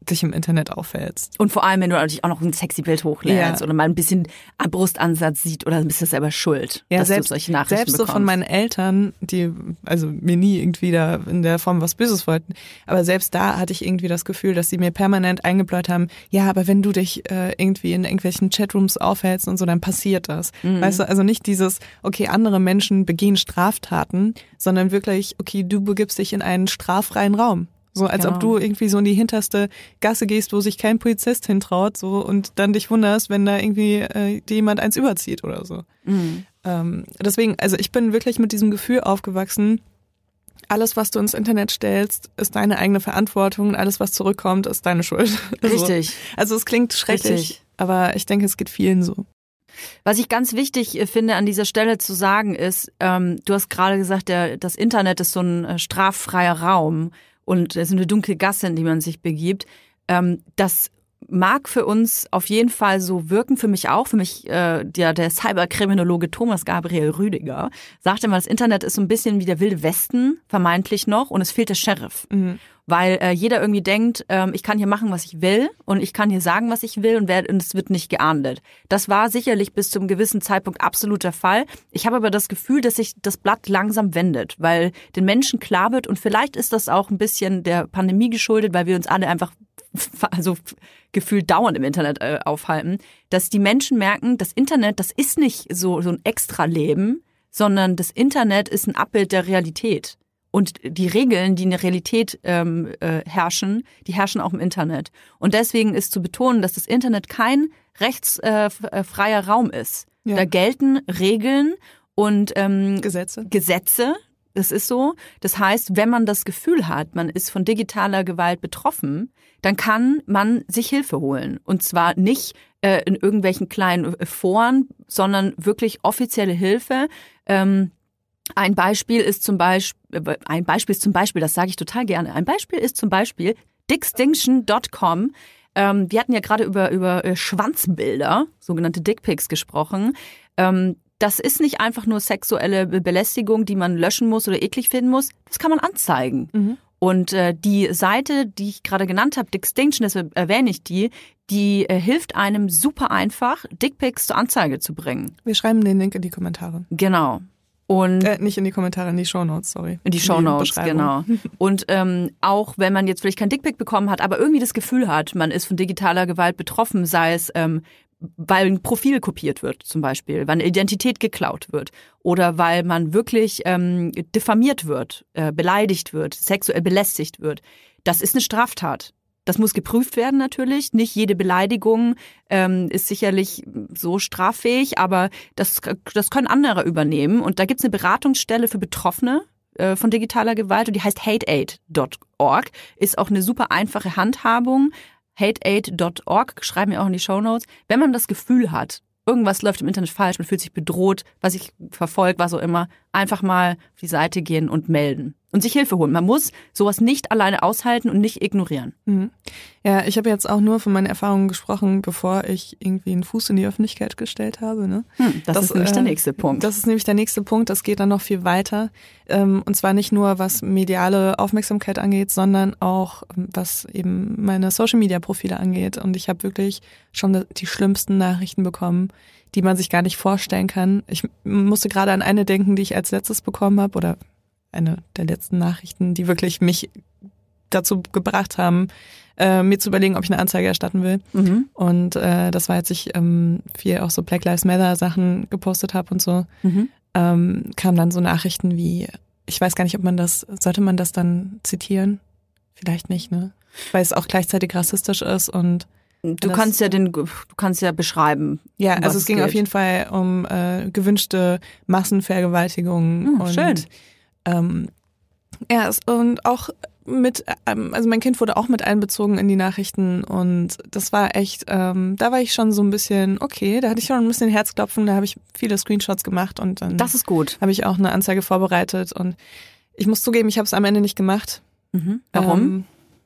dich im Internet aufhältst. Und vor allem, wenn du natürlich auch noch ein sexy Bild hochlädst Ja. oder mal ein bisschen Brustansatz sieht oder bist du selber schuld, Ja, dass selbst, du solche Nachrichten selbst bekommst. so von meinen Eltern, die also mir nie irgendwie da in der Form was Böses wollten, aber selbst da hatte ich irgendwie das Gefühl, dass sie mir permanent eingebläut haben, ja, aber wenn du dich äh, irgendwie in irgendwelchen Chatrooms aufhältst und so, dann passiert das. Mhm. Weißt du, also nicht dieses, okay, andere Menschen begehen Straftaten, sondern wirklich, okay, du begibst dich in einen straffreien Raum. So als Genau. ob du irgendwie so in die hinterste Gasse gehst, wo sich kein Polizist hintraut, so und dann dich wunderst, wenn da irgendwie äh, dir jemand eins überzieht oder so. Mhm. Ähm, deswegen, also ich bin wirklich mit diesem Gefühl aufgewachsen, alles, was du ins Internet stellst, ist deine eigene Verantwortung und alles, was zurückkommt, ist deine Schuld. Richtig. Also, also es klingt schrecklich, Richtig. aber ich denke, es geht vielen so. Was ich ganz wichtig finde an dieser Stelle zu sagen ist, ähm, du hast gerade gesagt, der, das Internet ist so ein äh, straffreier Raum und es ist eine dunkle Gasse, in die man sich begibt. Ähm, das mag für uns auf jeden Fall so wirken, für mich auch. Für mich, äh, der, der Cyberkriminologe Thomas Gabriel Rüdiger sagte mal, das Internet ist so ein bisschen wie der wilde Westen, vermeintlich noch, und es fehlt der Sheriff. Mhm. Weil äh, jeder irgendwie denkt, ähm, ich kann hier machen, was ich will und ich kann hier sagen, was ich will und, wer, und es wird nicht geahndet. Das war sicherlich bis zu einem gewissen Zeitpunkt absolut der Fall. Ich habe aber das Gefühl, dass sich das Blatt langsam wendet, weil den Menschen klar wird und vielleicht ist das auch ein bisschen der Pandemie geschuldet, weil wir uns alle einfach also gefühlt dauernd im Internet äh, aufhalten, dass die Menschen merken, das Internet, das ist nicht so, so ein Extra-Leben, sondern das Internet ist ein Abbild der Realität. Und die Regeln, die in der Realität ähm, äh, herrschen, die herrschen auch im Internet. Und deswegen ist zu betonen, dass das Internet kein rechtsfreier äh, Raum ist. Ja. Da gelten Regeln und ähm, Gesetze. Gesetze. Das ist so. Das heißt, wenn man das Gefühl hat, man ist von digitaler Gewalt betroffen, dann kann man sich Hilfe holen. Und zwar nicht äh, in irgendwelchen kleinen Foren, sondern wirklich offizielle Hilfe. Ähm, Ein Beispiel ist zum Beispiel, ein Beispiel ist zum Beispiel, das sage ich total gerne, ein Beispiel ist zum Beispiel dickstinction Punkt com. Ähm, wir hatten ja gerade über, über äh, Schwanzbilder, sogenannte Dickpics, gesprochen. Ähm, das ist nicht einfach nur sexuelle Belästigung, die man löschen muss oder eklig finden muss. Das kann man anzeigen. Mhm. Und äh, die Seite, die ich gerade genannt habe, Dickstinction, deshalb erwähne ich die, die äh, hilft einem super einfach, Dickpics zur Anzeige zu bringen. Wir schreiben den Link in die Kommentare. Genau. Und Äh, nicht in die Kommentare, in die Shownotes, sorry. in die Shownotes, Beschreibung. genau. Und ähm, auch wenn man jetzt vielleicht kein Dickpic bekommen hat, aber irgendwie das Gefühl hat, man ist von digitaler Gewalt betroffen, sei es, ähm, weil ein Profil kopiert wird zum Beispiel, weil eine Identität geklaut wird oder weil man wirklich ähm, diffamiert wird, äh, beleidigt wird, sexuell belästigt wird. Das ist eine Straftat. Das muss geprüft werden natürlich. Nicht jede Beleidigung ähm, ist sicherlich so straffähig, aber das, das können andere übernehmen. Und da gibt es eine Beratungsstelle für Betroffene äh, von digitaler Gewalt und die heißt hate aid Punkt org. Ist auch eine super einfache Handhabung. hate aid Punkt org, schreiben wir auch in die Shownotes. Wenn man das Gefühl hat, irgendwas läuft im Internet falsch, man fühlt sich bedroht, was ich verfolgt, was auch immer, einfach mal auf die Seite gehen und melden. Und sich Hilfe holen. Man muss sowas nicht alleine aushalten und nicht ignorieren. Mhm. Ja, ich habe jetzt auch nur von meinen Erfahrungen gesprochen, bevor ich irgendwie einen Fuß in die Öffentlichkeit gestellt habe. Ne? Hm, das, das ist nämlich äh, der nächste Punkt. Das ist nämlich der nächste Punkt. Das geht dann noch viel weiter. Ähm, und zwar nicht nur, was mediale Aufmerksamkeit angeht, sondern auch, was eben meine Social-Media-Profile angeht. Und ich habe wirklich schon die schlimmsten Nachrichten bekommen, die man sich gar nicht vorstellen kann. Ich musste gerade an eine denken, die ich als letztes bekommen habe, oder eine der letzten Nachrichten, die wirklich mich dazu gebracht haben, äh, mir zu überlegen, ob ich eine Anzeige erstatten will. Mhm. Und äh, das war, als ich ähm, viel auch so Black Lives Matter Sachen gepostet habe und so, Mhm. ähm, kamen dann so Nachrichten wie, ich weiß gar nicht, ob man das, sollte man das dann zitieren? Vielleicht nicht, ne? Weil es auch gleichzeitig rassistisch ist und Du das, kannst ja den, du kannst ja beschreiben. ja, um also was es ging geht. auf jeden Fall um äh, gewünschte Massenvergewaltigungen Hm, und schön. Ähm, ja, es, und auch mit, ähm, also mein Kind wurde auch mit einbezogen in die Nachrichten und das war echt, ähm, da war ich schon so ein bisschen, okay, da hatte ich schon ein bisschen Herzklopfen, da habe ich viele Screenshots gemacht und dann Das ist gut. habe ich auch eine Anzeige vorbereitet und ich muss zugeben, ich habe es am Ende nicht gemacht. Mhm. Warum? Ähm,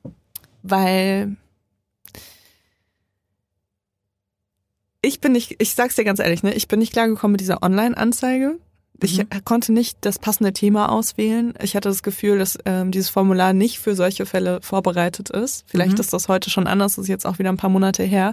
weil ich bin nicht, ich sag's dir ganz ehrlich, ne, ich bin nicht klargekommen mit dieser Online-Anzeige. Ich Mhm. konnte nicht das passende Thema auswählen. Ich hatte das Gefühl, dass ähm, dieses Formular nicht für solche Fälle vorbereitet ist. Vielleicht Mhm. ist das heute schon anders, das ist jetzt auch wieder ein paar Monate her.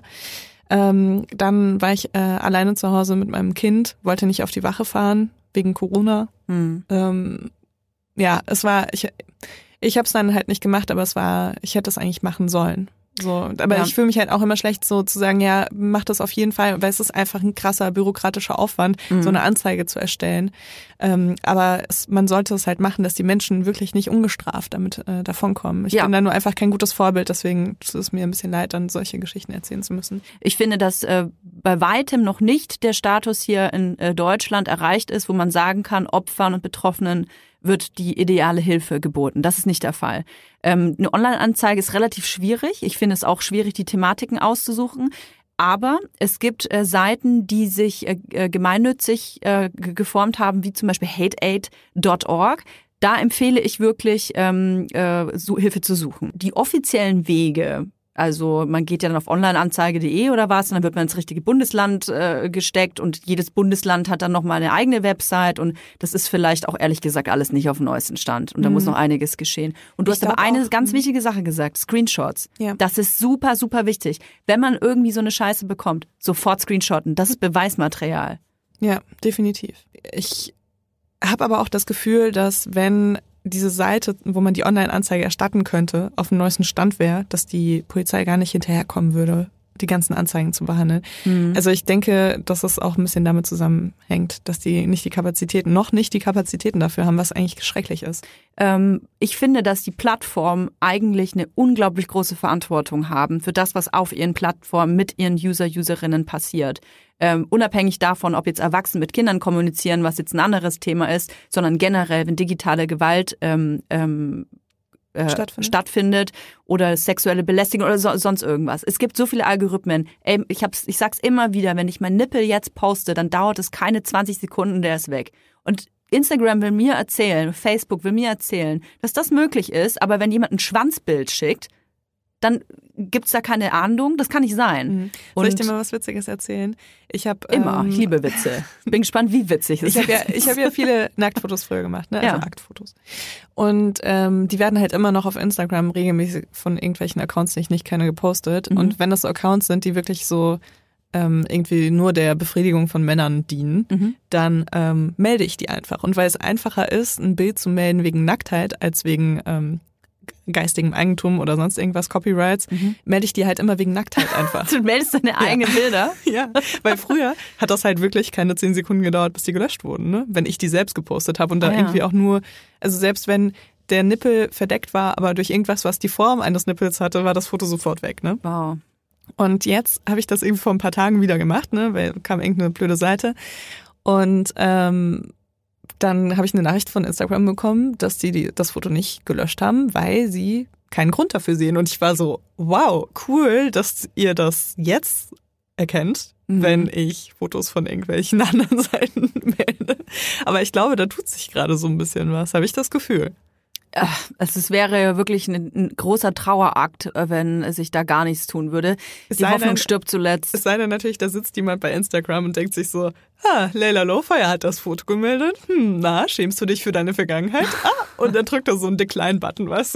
Ähm, dann war ich äh, alleine zu Hause mit meinem Kind, wollte nicht auf die Wache fahren, wegen Corona. Mhm. Ähm, ja, es war, ich, ich habe es dann halt nicht gemacht, aber es war, ich hätte es eigentlich machen sollen. So, aber Ja. ich fühle mich halt auch immer schlecht, so zu sagen, ja, mach das auf jeden Fall, weil es ist einfach ein krasser bürokratischer Aufwand, Mhm. so eine Anzeige zu erstellen. Ähm, aber es, man sollte es halt machen, dass die Menschen wirklich nicht ungestraft damit äh, davonkommen. Ich Ja. bin da nur einfach kein gutes Vorbild, deswegen tut es mir ein bisschen leid, dann solche Geschichten erzählen zu müssen. Ich finde, dass äh, bei weitem noch nicht der Status hier in äh, Deutschland erreicht ist, wo man sagen kann, Opfern und Betroffenen wird die ideale Hilfe geboten. Das ist nicht der Fall. Ähm, eine Online-Anzeige ist relativ schwierig. Ich finde es auch schwierig, die Thematiken auszusuchen. Aber es gibt äh, Seiten, die sich äh, äh, gemeinnützig äh, g- geformt haben, wie zum Beispiel hate aid Punkt org. Da empfehle ich wirklich, ähm, äh, so Hilfe zu suchen. Die offiziellen Wege, also man geht ja dann auf onlineanzeige punkt de oder was und dann wird man ins richtige Bundesland äh, gesteckt und jedes Bundesland hat dann nochmal eine eigene Website und das ist vielleicht auch ehrlich gesagt alles nicht auf dem neuesten Stand und da Mhm. muss noch einiges geschehen. Und du Ich hast aber glaub eine auch, ganz mhm. wichtige Sache gesagt, Screenshots. Ja. Das ist super, super wichtig. Wenn man irgendwie so eine Scheiße bekommt, sofort screenshotten, das ist Beweismaterial. Ja, definitiv. Ich habe aber auch das Gefühl, dass wenn diese Seite, wo man die Online-Anzeige erstatten könnte, auf dem neuesten Stand wäre, dass die Polizei gar nicht hinterherkommen würde, die ganzen Anzeigen zu behandeln. Mhm. Also ich denke, dass es auch ein bisschen damit zusammenhängt, dass die nicht die Kapazitäten, noch nicht die Kapazitäten dafür haben, was eigentlich schrecklich ist. Ähm, ich finde, dass die Plattformen eigentlich eine unglaublich große Verantwortung haben für das, was auf ihren Plattformen mit ihren User, Userinnen passiert. Ähm, unabhängig davon, ob jetzt Erwachsene mit Kindern kommunizieren, was jetzt ein anderes Thema ist, sondern generell, wenn digitale Gewalt ähm, ähm, äh, Stattfindet. stattfindet oder sexuelle Belästigung oder so, sonst irgendwas. Es gibt so viele Algorithmen. Ey, ich, hab's, ich sag's immer wieder, wenn ich meinen Nippel jetzt poste, dann dauert es keine zwanzig Sekunden, der ist weg. Und Instagram will mir erzählen, Facebook will mir erzählen, dass das möglich ist, aber wenn jemand ein Schwanzbild schickt, dann gibt's da keine Ahndung. Das kann nicht sein. Mhm. Soll ich dir mal was Witziges erzählen? Ich habe Immer. ähm, Ich liebe Witze. Bin gespannt, wie witzig es Ich habe ja, ist. ich hab ja viele Nacktfotos früher gemacht, ne? Also Ja. Aktfotos. Und ähm, die werden halt immer noch auf Instagram regelmäßig von irgendwelchen Accounts, die ich nicht kenne, gepostet. Mhm. Und wenn das so Accounts sind, die wirklich so ähm, irgendwie nur der Befriedigung von Männern dienen, Mhm. dann ähm, melde ich die einfach. Und weil es einfacher ist, ein Bild zu melden wegen Nacktheit als wegen ähm, geistigem Eigentum oder sonst irgendwas, Copyrights, Mhm. melde ich die halt immer wegen Nacktheit einfach. Du meldest deine eigenen Bilder. Ja, weil früher hat das halt wirklich keine zehn Sekunden gedauert, bis die gelöscht wurden, ne? Wenn ich die selbst gepostet habe und da Ah, ja. irgendwie auch nur, also selbst wenn der Nippel verdeckt war, aber durch irgendwas, was die Form eines Nippels hatte, war das Foto sofort weg, ne? Wow. Und jetzt habe ich das irgendwie vor ein paar Tagen wieder gemacht, ne? Weil kam irgendeine blöde Seite und ähm, dann habe ich eine Nachricht von Instagram bekommen, dass die, die das Foto nicht gelöscht haben, weil sie keinen Grund dafür sehen. Und ich war so, wow, cool, dass ihr das jetzt erkennt, Mhm. wenn ich Fotos von irgendwelchen anderen Seiten melde. Aber ich glaube, da tut sich gerade so ein bisschen was, habe ich das Gefühl. Ach, also es wäre wirklich ein, ein großer Trauerakt, wenn sich da gar nichts tun würde. Es Die sei Hoffnung denn- stirbt zuletzt. Es sei denn natürlich, da sitzt jemand bei Instagram und denkt sich so, ah, Layla Lowfire hat das Foto gemeldet. Hm, na, schämst du dich für deine Vergangenheit? Ah, und dann drückt er so einen Decline-Button, weißt du?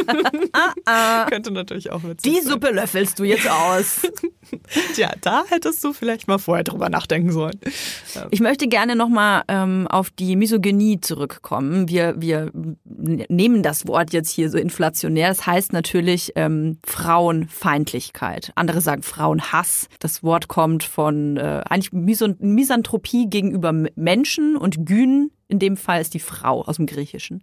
ah, ah, Könnte natürlich auch witzig die sein. Suppe löffelst du jetzt aus. Tja, da hättest du vielleicht mal vorher drüber nachdenken sollen. Ich möchte gerne nochmal ähm, auf die Misogynie zurückkommen. Wir, wir nehmen das Wort jetzt hier so inflationär. Das heißt natürlich ähm, Frauenfeindlichkeit. Andere sagen Frauenhass. Das Wort kommt von äh, eigentlich Miso- Misanthropie gegenüber M- Menschen und Gyn, in dem Fall ist die Frau aus dem Griechischen.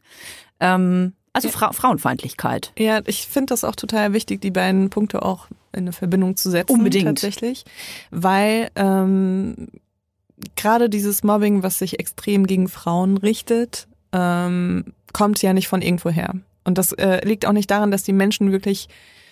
Ähm, also Fra- Frauenfeindlichkeit. Ja, ich finde das auch total wichtig, die beiden Punkte auch in eine Verbindung zu setzen. Unbedingt. Tatsächlich. Weil ähm, gerade dieses Mobbing, was sich extrem gegen Frauen richtet, ähm, kommt ja nicht von irgendwoher. Und das äh, liegt auch nicht daran, dass die Menschen wirklich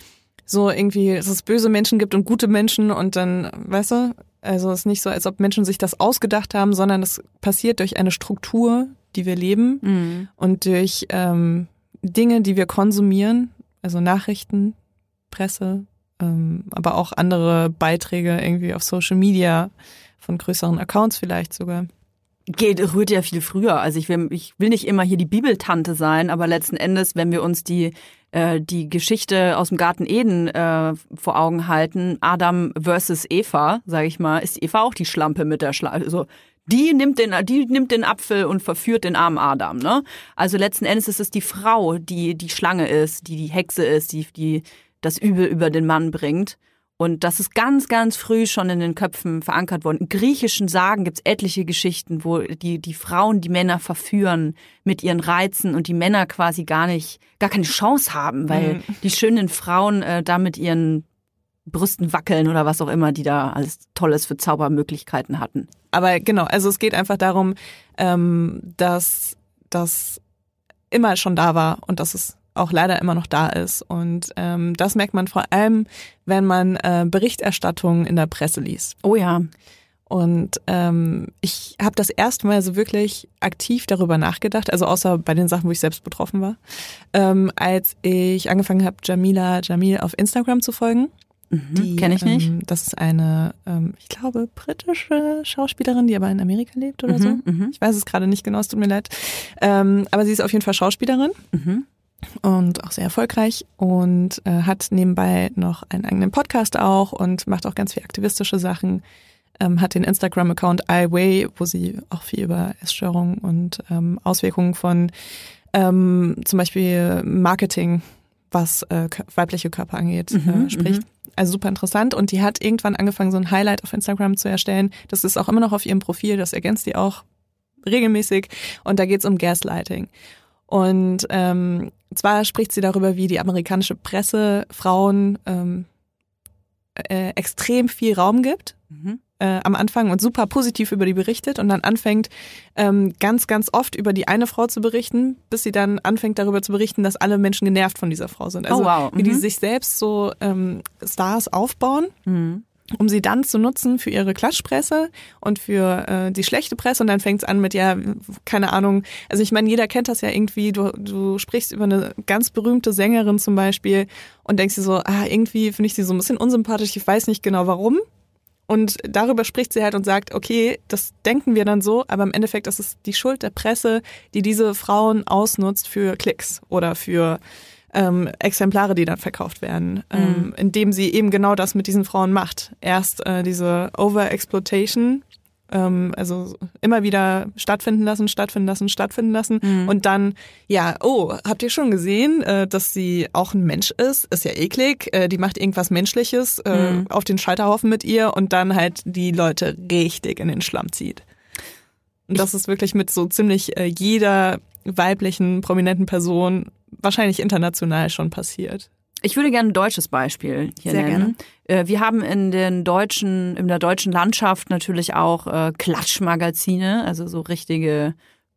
so irgendwie, dass es böse Menschen gibt und gute Menschen und dann, weißt du, also es ist nicht so, als ob Menschen sich das ausgedacht haben, sondern es passiert durch eine Struktur, die wir leben Mhm. und durch ähm, Dinge, die wir konsumieren, also Nachrichten, Presse, ähm, aber auch andere Beiträge irgendwie auf Social Media, von größeren Accounts vielleicht sogar. Geht, rührt ja viel früher. Also ich will, ich will nicht immer hier die Bibeltante sein, aber letzten Endes, wenn wir uns die äh, die Geschichte aus dem Garten Eden äh, vor Augen halten, Adam versus Eva, sage ich mal, ist Eva auch die Schlampe mit der Schlampe. Also die nimmt den, die nimmt den Apfel und verführt den armen Adam. Ne? Also letzten Endes ist es die Frau, die die Schlange ist, die die Hexe ist, die die das Übel über den Mann bringt. Und das ist ganz, ganz früh schon in den Köpfen verankert worden. In griechischen Sagen gibt es etliche Geschichten, wo die, die Frauen die Männer verführen mit ihren Reizen und die Männer quasi gar nicht, gar keine Chance haben, weil mhm. die schönen Frauen äh, da mit ihren Brüsten wackeln oder was auch immer, die da alles Tolles für Zaubermöglichkeiten hatten. Aber genau, also es geht einfach darum, ähm, dass das immer schon da war und dass es auch leider immer noch da ist. Und ähm, das merkt man vor allem, wenn man äh, Berichterstattung in der Presse liest. Oh ja. Und ähm, ich habe das erste Mal so wirklich aktiv darüber nachgedacht, also außer bei den Sachen, wo ich selbst betroffen war, ähm, als ich angefangen habe, Jamila Jamil auf Instagram zu folgen. Mhm, kenne ich nicht. Ähm, das ist eine, ähm, ich glaube, britische Schauspielerin, die aber in Amerika lebt oder mhm, so. Mhm. Ich weiß es gerade nicht genau, es tut mir leid. Ähm, aber sie ist auf jeden Fall Schauspielerin. Mhm. Und auch sehr erfolgreich und äh, hat nebenbei noch einen eigenen Podcast auch und macht auch ganz viel aktivistische Sachen. Ähm, hat den Instagram-Account iWay, wo sie auch viel über Essstörungen und ähm, Auswirkungen von ähm, zum Beispiel Marketing, was äh, weibliche Körper angeht, mhm, äh, spricht. Also super interessant. Und die hat irgendwann angefangen, so ein Highlight auf Instagram zu erstellen. Das ist auch immer noch auf ihrem Profil, das ergänzt die auch regelmäßig. Und da geht's um Gaslighting. Und ähm, zwar spricht sie darüber, wie die amerikanische Presse Frauen ähm, äh, extrem viel Raum gibt mhm. äh, am Anfang und super positiv über die berichtet und dann anfängt ähm, ganz, ganz oft über die eine Frau zu berichten, bis sie dann anfängt darüber zu berichten, dass alle Menschen genervt von dieser Frau sind. Also oh, wow. mhm. wie die sich selbst so ähm, Stars aufbauen. Mhm. um sie dann zu nutzen für ihre Klatschpresse und für äh, die schlechte Presse. Und dann fängt es an mit, ja, keine Ahnung, also ich meine, jeder kennt das ja irgendwie, du, du sprichst über eine ganz berühmte Sängerin zum Beispiel und denkst dir so, ah, irgendwie finde ich sie so ein bisschen unsympathisch, ich weiß nicht genau warum. Und darüber spricht sie halt und sagt, okay, das denken wir dann so, aber im Endeffekt ist es die Schuld der Presse, die diese Frauen ausnutzt für Klicks oder für Ähm, Exemplare, die dann verkauft werden, ähm, mhm. indem sie eben genau das mit diesen Frauen macht. Erst äh, diese Overexploitation, ähm, also immer wieder stattfinden lassen, stattfinden lassen, stattfinden lassen mhm. und dann, ja, oh, habt ihr schon gesehen, äh, dass sie auch ein Mensch ist? Ist ja eklig, äh, die macht irgendwas Menschliches äh, mhm. auf den Scheiterhaufen mit ihr und dann halt die Leute richtig in den Schlamm zieht. Und das ist wirklich mit so ziemlich äh, jeder weiblichen, prominenten Person wahrscheinlich international schon passiert. Ich würde gerne ein deutsches Beispiel hier Sehr nennen. Gerne. Wir haben in den deutschen, in der deutschen Landschaft natürlich auch äh, Klatschmagazine, also so richtige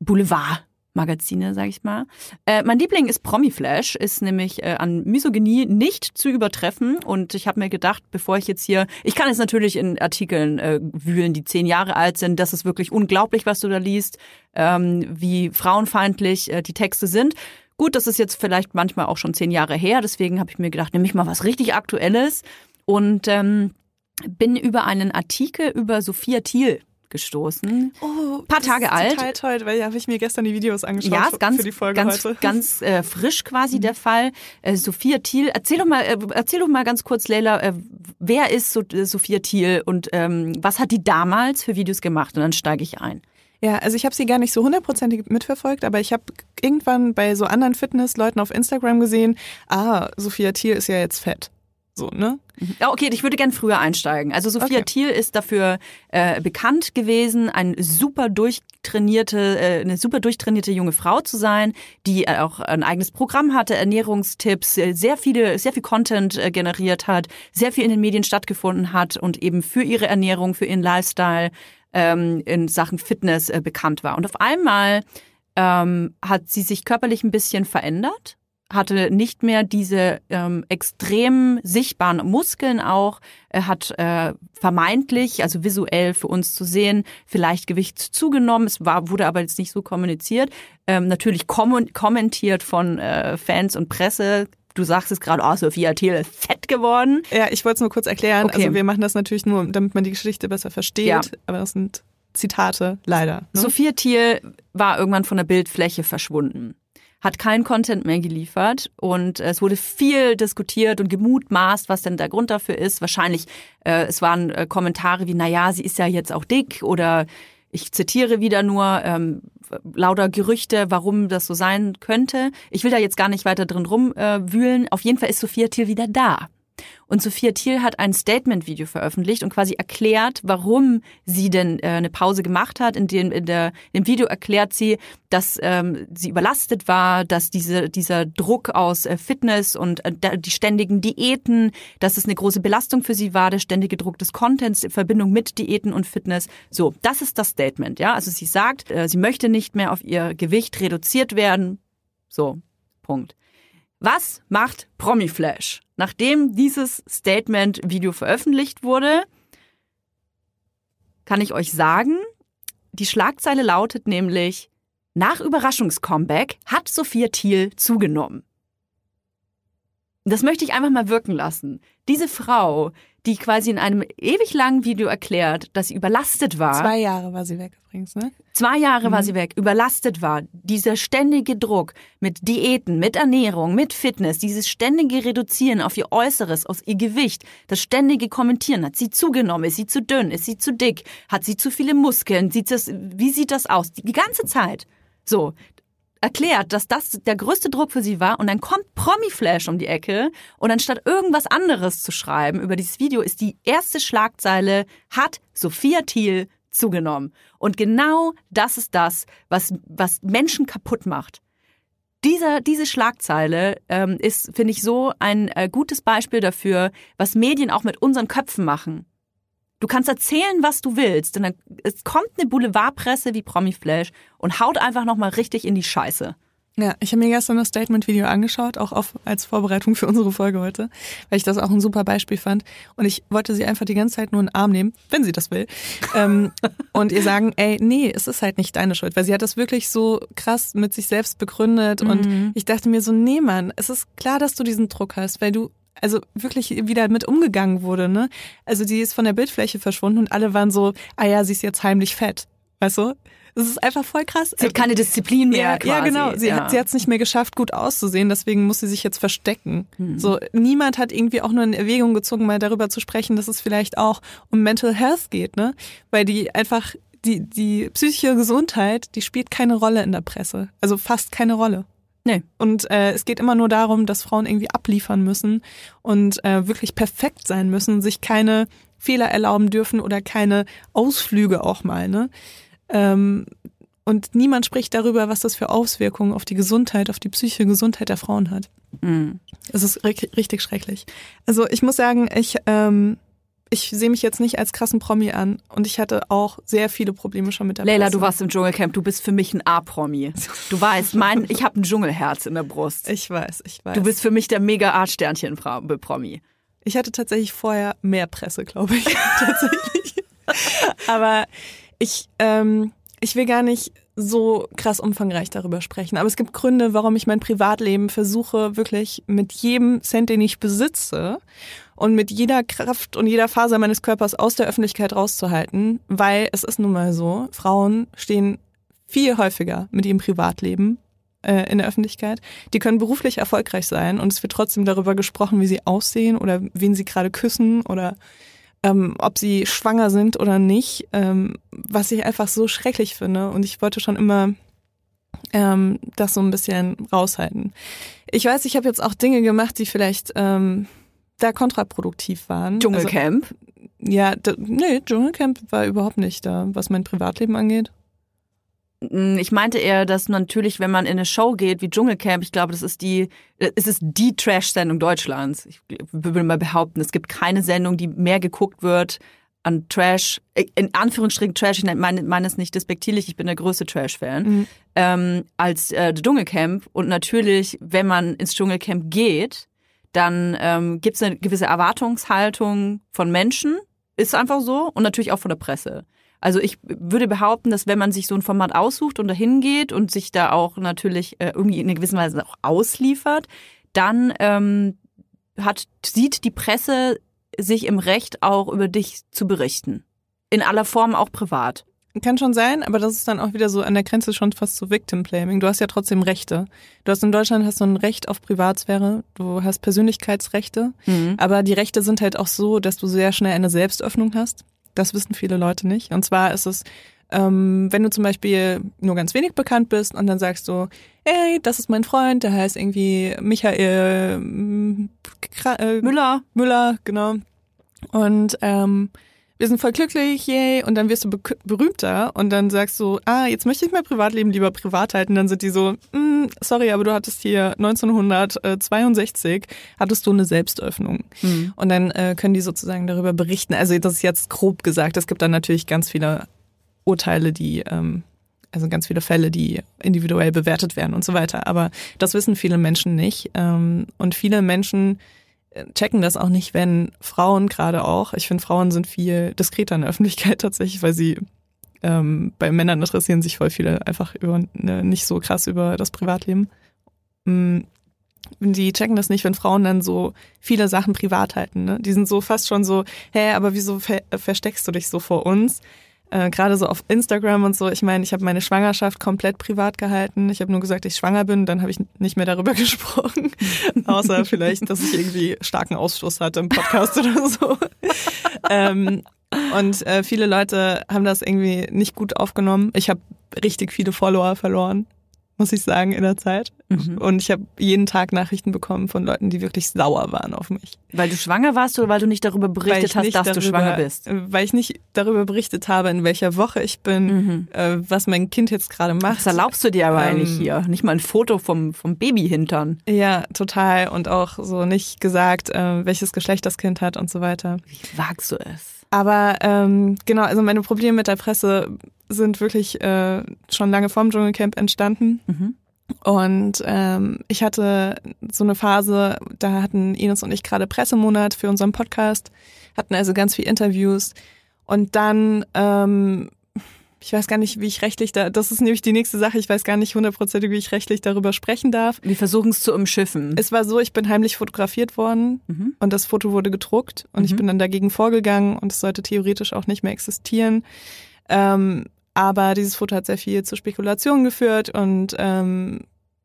Boulevardmagazine, sag ich mal. Äh, mein Liebling ist Promiflash, ist nämlich äh, an Misogynie nicht zu übertreffen. Und ich habe mir gedacht, bevor ich jetzt hier, ich kann jetzt natürlich in Artikeln äh, wühlen, die zehn Jahre alt sind. Das ist wirklich unglaublich, was du da liest, ähm, wie frauenfeindlich äh, die Texte sind. Gut, das ist jetzt vielleicht manchmal auch schon zehn Jahre her, deswegen habe ich mir gedacht, nehme ich mal was richtig Aktuelles und ähm, bin über einen Artikel über Sophia Thiel gestoßen. Oh, paar Tage alt. Total toll, weil ja habe ich mir gestern die Videos angeschaut ja, ist ganz, für die Folge ganz, heute. ganz äh, frisch quasi mhm. der Fall. Äh, Sophia Thiel, erzähl doch mal, äh, erzähl doch mal ganz kurz, Leila, äh, wer ist so, äh, Sophia Thiel und ähm, was hat die damals für Videos gemacht? Und dann steige ich ein. Ja, also ich habe sie gar nicht so hundertprozentig mitverfolgt, aber ich habe irgendwann bei so anderen Fitnessleuten auf Instagram gesehen, ah, Sophia Thiel ist ja jetzt fett. So, ne? Ja, okay, ich würde gern früher einsteigen. Also Sophia okay. Thiel ist dafür äh, bekannt gewesen, ein super durchtrainierte, äh, eine super durchtrainierte junge Frau zu sein, die äh, auch ein eigenes Programm hatte, Ernährungstipps, äh, sehr viele, sehr viel Content äh, generiert hat, sehr viel in den Medien stattgefunden hat und eben für ihre Ernährung, für ihren Lifestyle ähm, in Sachen Fitness äh, bekannt war. Und auf einmal ähm, hat sie sich körperlich ein bisschen verändert, hatte nicht mehr diese ähm, extrem sichtbaren Muskeln auch, er hat äh, vermeintlich, also visuell für uns zu sehen, vielleicht Gewicht zugenommen, es war, wurde aber jetzt nicht so kommuniziert, ähm, natürlich kom- kommentiert von äh, Fans und Presse. Du sagst es gerade, oh, Sophia Thiel ist fett geworden. Ja, ich wollte es nur kurz erklären. Okay. Also wir machen das natürlich nur, damit man die Geschichte besser versteht. Ja. Aber das sind Zitate, leider. Ne? Sophia Thiel war irgendwann von der Bildfläche verschwunden, hat keinen Content mehr geliefert und es wurde viel diskutiert und gemutmaßt, was denn der Grund dafür ist. Wahrscheinlich, äh, es waren äh, Kommentare wie, naja, sie ist ja jetzt auch dick oder ich zitiere wieder nur ähm, lauter Gerüchte, warum das so sein könnte. Ich will da jetzt gar nicht weiter drin rumwühlen. Äh, Auf jeden Fall ist Sophia Thiel wieder da. Und Sophia Thiel hat ein Statement-Video veröffentlicht und quasi erklärt, warum sie denn äh, eine Pause gemacht hat. In dem, in der, im Video erklärt sie, dass ähm, sie überlastet war, dass diese, dieser Druck aus äh, Fitness und äh, die ständigen Diäten, dass es eine große Belastung für sie war, der ständige Druck des Contents in Verbindung mit Diäten und Fitness. So, das ist das Statement, ja. Also sie sagt, äh, sie möchte nicht mehr auf ihr Gewicht reduziert werden. So, Punkt. Was macht Promiflash? Nachdem dieses Statement-Video veröffentlicht wurde, kann ich euch sagen, die Schlagzeile lautet nämlich, nach Überraschungscomeback hat Sophia Thiel zugenommen. Das möchte ich einfach mal wirken lassen. Diese Frau, die quasi in einem ewig langen Video erklärt, dass sie überlastet war. Zwei Jahre war sie weg übrigens, ne? Zwei Jahre Mhm. war sie weg, überlastet war. Dieser ständige Druck mit Diäten, mit Ernährung, mit Fitness, dieses ständige Reduzieren auf ihr Äußeres, auf ihr Gewicht, das ständige Kommentieren. Hat sie zugenommen? Ist sie zu dünn? Ist sie zu dick? Hat sie zu viele Muskeln? Sieht das, wie sieht das aus? Die ganze Zeit. So. Erklärt, dass das der größte Druck für sie war und dann kommt Promiflash um die Ecke und anstatt irgendwas anderes zu schreiben über dieses Video ist die erste Schlagzeile, hat Sophia Thiel zugenommen. Und genau das ist das, was, was Menschen kaputt macht. Diese, diese Schlagzeile ähm, ist, finde ich, so ein äh, gutes Beispiel dafür, was Medien auch mit unseren Köpfen machen. Du kannst erzählen, was du willst. Und dann es kommt eine Boulevardpresse wie Promiflash und haut einfach nochmal richtig in die Scheiße. Ja, ich habe mir gestern das Statement-Video angeschaut, auch auf, als Vorbereitung für unsere Folge heute, weil ich das auch ein super Beispiel fand. Und ich wollte sie einfach die ganze Zeit nur in den Arm nehmen, wenn sie das will. ähm, und ihr sagen, ey, nee, es ist halt nicht deine Schuld. Weil sie hat das wirklich so krass mit sich selbst begründet. Mhm. Und ich dachte mir so, nee, Mann, es ist klar, dass du diesen Druck hast, weil du also wirklich wieder mit umgegangen wurde, ne? Also die ist von der Bildfläche verschwunden und alle waren so, ah ja, sie ist jetzt heimlich fett, weißt du? Das ist einfach voll krass. Sie hat keine Disziplin mehr ja, quasi. Ja, genau. Sie ja. hat es nicht mehr geschafft, gut auszusehen, deswegen muss sie sich jetzt verstecken. Hm. So, niemand hat irgendwie auch nur in Erwägung gezogen, mal darüber zu sprechen, dass es vielleicht auch um Mental Health geht, ne? Weil die einfach, die, die psychische Gesundheit, die spielt keine Rolle in der Presse. Also fast keine Rolle. Nee. Und äh, es geht immer nur darum, dass Frauen irgendwie abliefern müssen und äh, wirklich perfekt sein müssen, sich keine Fehler erlauben dürfen oder keine Ausflüge auch mal, ne? Ähm, und niemand spricht darüber, was das für Auswirkungen auf die Gesundheit, auf die psychische Gesundheit der Frauen hat. Mhm. Es ist richtig, richtig schrecklich. Also ich muss sagen, ich ähm, ich sehe mich jetzt nicht als krassen Promi an und ich hatte auch sehr viele Probleme schon mit der Leila, Presse. du warst im Dschungelcamp, du bist für mich ein A-Promi. Du weißt, mein, ich habe ein Dschungelherz in der Brust. Ich weiß, ich weiß. Du bist für mich der Mega-Art-Sternchen-Promi. Ich hatte tatsächlich vorher mehr Presse, glaube ich. Tatsächlich. Aber ich, ähm, ich will gar nicht so krass umfangreich darüber sprechen. Aber es gibt Gründe, warum ich mein Privatleben versuche, wirklich mit jedem Cent, den ich besitze und mit jeder Kraft und jeder Faser meines Körpers aus der Öffentlichkeit rauszuhalten. Weil es ist nun mal so, Frauen stehen viel häufiger mit ihrem Privatleben äh, in der Öffentlichkeit. Die können beruflich erfolgreich sein und es wird trotzdem darüber gesprochen, wie sie aussehen oder wen sie gerade küssen oder Ähm, ob sie schwanger sind oder nicht, ähm, was ich einfach so schrecklich finde. Und ich wollte schon immer ähm, das so ein bisschen raushalten. Ich weiß, ich habe jetzt auch Dinge gemacht, die vielleicht ähm, da kontraproduktiv waren. Dschungelcamp? Also, ja, d- nee, Dschungelcamp war überhaupt nicht da, was mein Privatleben angeht. Ich meinte eher, dass natürlich, wenn man in eine Show geht wie Dschungelcamp, ich glaube, das ist die, es ist die Trash-Sendung Deutschlands. Ich würde mal behaupten, es gibt keine Sendung, die mehr geguckt wird an Trash, in Anführungsstrichen Trash, ich meine, meine es nicht despektierlich, ich bin der größte Trash-Fan, mhm. ähm, als äh, Dschungelcamp. Und natürlich, wenn man ins Dschungelcamp geht, dann ähm, gibt es eine gewisse Erwartungshaltung von Menschen, ist einfach so, und natürlich auch von der Presse. Also ich würde behaupten, dass wenn man sich so ein Format aussucht und dahin geht und sich da auch natürlich äh, irgendwie in einer gewissen Weise auch ausliefert, dann ähm, hat, sieht die Presse sich im Recht auch über dich zu berichten. In aller Form auch privat. kann schon sein, aber das ist dann auch wieder so an der Grenze schon fast zu Victim-Blaming. Du hast ja trotzdem Rechte. Du hast in Deutschland hast du ein Recht auf Privatsphäre, du hast Persönlichkeitsrechte, mhm. aber die Rechte sind halt auch so, dass du sehr schnell eine Selbstöffnung hast. Das wissen viele Leute nicht. Und zwar ist es, ähm, wenn du zum Beispiel nur ganz wenig bekannt bist und dann sagst du, hey, das ist mein Freund, der heißt irgendwie Michael äh, Müller. Müller, genau. Und ähm, wir sind voll glücklich, yay, und dann wirst du be- berühmter und dann sagst du, ah, jetzt möchte ich mein Privatleben lieber privat halten. Dann sind die so, mm, sorry, aber du hattest hier neunzehnhundertzweiundsechzig, hattest du eine Selbstöffnung. Mhm. Und dann äh, können die sozusagen darüber berichten. Also das ist jetzt grob gesagt, es gibt dann natürlich ganz viele Urteile, die, ähm, also ganz viele Fälle, die individuell bewertet werden und so weiter. Aber das wissen viele Menschen nicht. Ähm, und viele Menschen checken das auch nicht, wenn Frauen gerade auch, ich finde, Frauen sind viel diskreter in der Öffentlichkeit tatsächlich, weil sie ähm, bei Männern interessieren sich voll viele einfach über ne, nicht so krass über das Privatleben. Mhm. Die checken das nicht, wenn Frauen dann so viele Sachen privat halten. Ne? Die sind so fast schon so, hä, aber wieso ver- versteckst du dich so vor uns? Äh, gerade so auf Instagram und so. Ich meine, ich habe meine Schwangerschaft komplett privat gehalten. Ich habe nur gesagt, dass ich schwanger bin. Dann habe ich nicht mehr darüber gesprochen. Außer vielleicht, dass ich irgendwie starken Ausstoß hatte im Podcast oder so. ähm, und äh, viele Leute haben das irgendwie nicht gut aufgenommen. Ich habe richtig viele Follower verloren, muss ich sagen, in der Zeit. Mhm. Und ich habe jeden Tag Nachrichten bekommen von Leuten, die wirklich sauer waren auf mich. Weil du schwanger warst oder weil du nicht darüber berichtet hast, dass darüber, du schwanger bist? Weil ich nicht darüber berichtet habe, in welcher Woche ich bin, mhm. äh, was mein Kind jetzt gerade macht. Das erlaubst du dir aber ähm, eigentlich hier. Nicht mal ein Foto vom, vom Babyhintern. Ja, total. Und auch so nicht gesagt, äh, welches Geschlecht das Kind hat und so weiter. Wie wagst du es? Aber ähm, genau, also meine Probleme mit der Presse sind wirklich äh, schon lange vorm Dschungelcamp entstanden. Mhm. Und ähm, ich hatte so eine Phase, da hatten Ines und ich gerade Pressemonat für unseren Podcast, hatten also ganz viele Interviews. Und dann, ähm, ich weiß gar nicht, wie ich rechtlich da, das ist nämlich die nächste Sache, ich weiß gar nicht hundertprozentig, wie ich rechtlich darüber sprechen darf. Wir versuchen es zu umschiffen. Es war so, ich bin heimlich fotografiert worden mhm. und das Foto wurde gedruckt und mhm. ich bin dann dagegen vorgegangen und es sollte theoretisch auch nicht mehr existieren. Ähm, aber dieses Foto hat sehr viel zu Spekulationen geführt und ähm,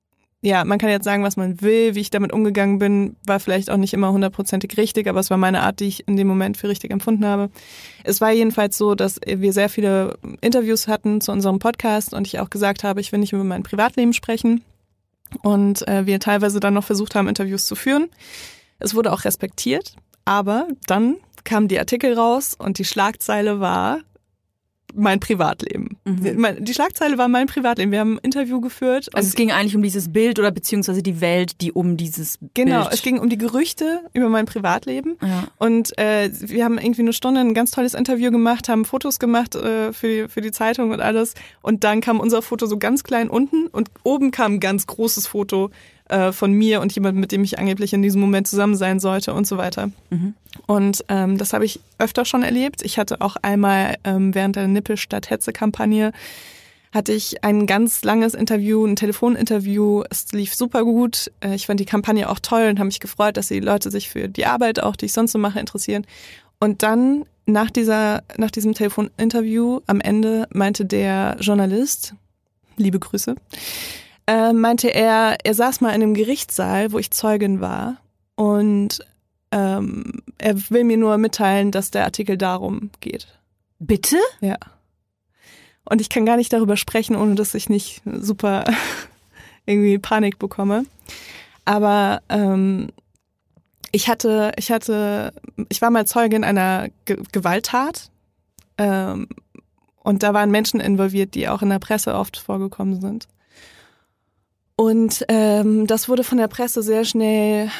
ja, man kann jetzt sagen, was man will, wie ich damit umgegangen bin, war vielleicht auch nicht immer hundertprozentig richtig, aber es war meine Art, die ich in dem Moment für richtig empfunden habe. Es war jedenfalls so, dass wir sehr viele Interviews hatten zu unserem Podcast und ich auch gesagt habe, ich will nicht über mein Privatleben sprechen und äh, wir teilweise dann noch versucht haben, Interviews zu führen. Es wurde auch respektiert, aber dann kamen die Artikel raus und die Schlagzeile war mein Privatleben. Mhm. Die Schlagzeile war mein Privatleben. Wir haben ein Interview geführt. Also es ging eigentlich um dieses Bild oder beziehungsweise die Welt, die um dieses Bild... Genau, es ging um die Gerüchte über mein Privatleben. Ja. Und äh, wir haben irgendwie eine Stunde ein ganz tolles Interview gemacht, haben Fotos gemacht äh, für, die, für die Zeitung und alles. Und dann kam unser Foto so ganz klein unten und oben kam ein ganz großes Foto äh, von mir und jemand, mit dem ich angeblich in diesem Moment zusammen sein sollte und so weiter. Mhm. Und ähm, das habe ich öfter schon erlebt. Ich hatte auch einmal ähm, während der Nippel statt Hetze-Kampagne hatte ich ein ganz langes Interview, ein Telefoninterview. Es lief super gut. Ich fand die Kampagne auch toll und habe mich gefreut, dass die Leute sich für die Arbeit, auch die ich sonst so mache, interessieren. Und dann nach dieser, nach diesem Telefoninterview am Ende meinte der Journalist, liebe Grüße, äh, meinte er, er saß mal in einem Gerichtssaal, wo ich Zeugin war und ähm, er will mir nur mitteilen, dass der Artikel darum geht. Bitte? Ja. Und ich kann gar nicht darüber sprechen, ohne dass ich nicht super irgendwie Panik bekomme. Aber ähm, ich hatte, ich hatte, ich war mal Zeugin einer Ge- Gewalttat ähm, und da waren Menschen involviert, die auch in der Presse oft vorgekommen sind. Und ähm, das wurde von der Presse sehr schnell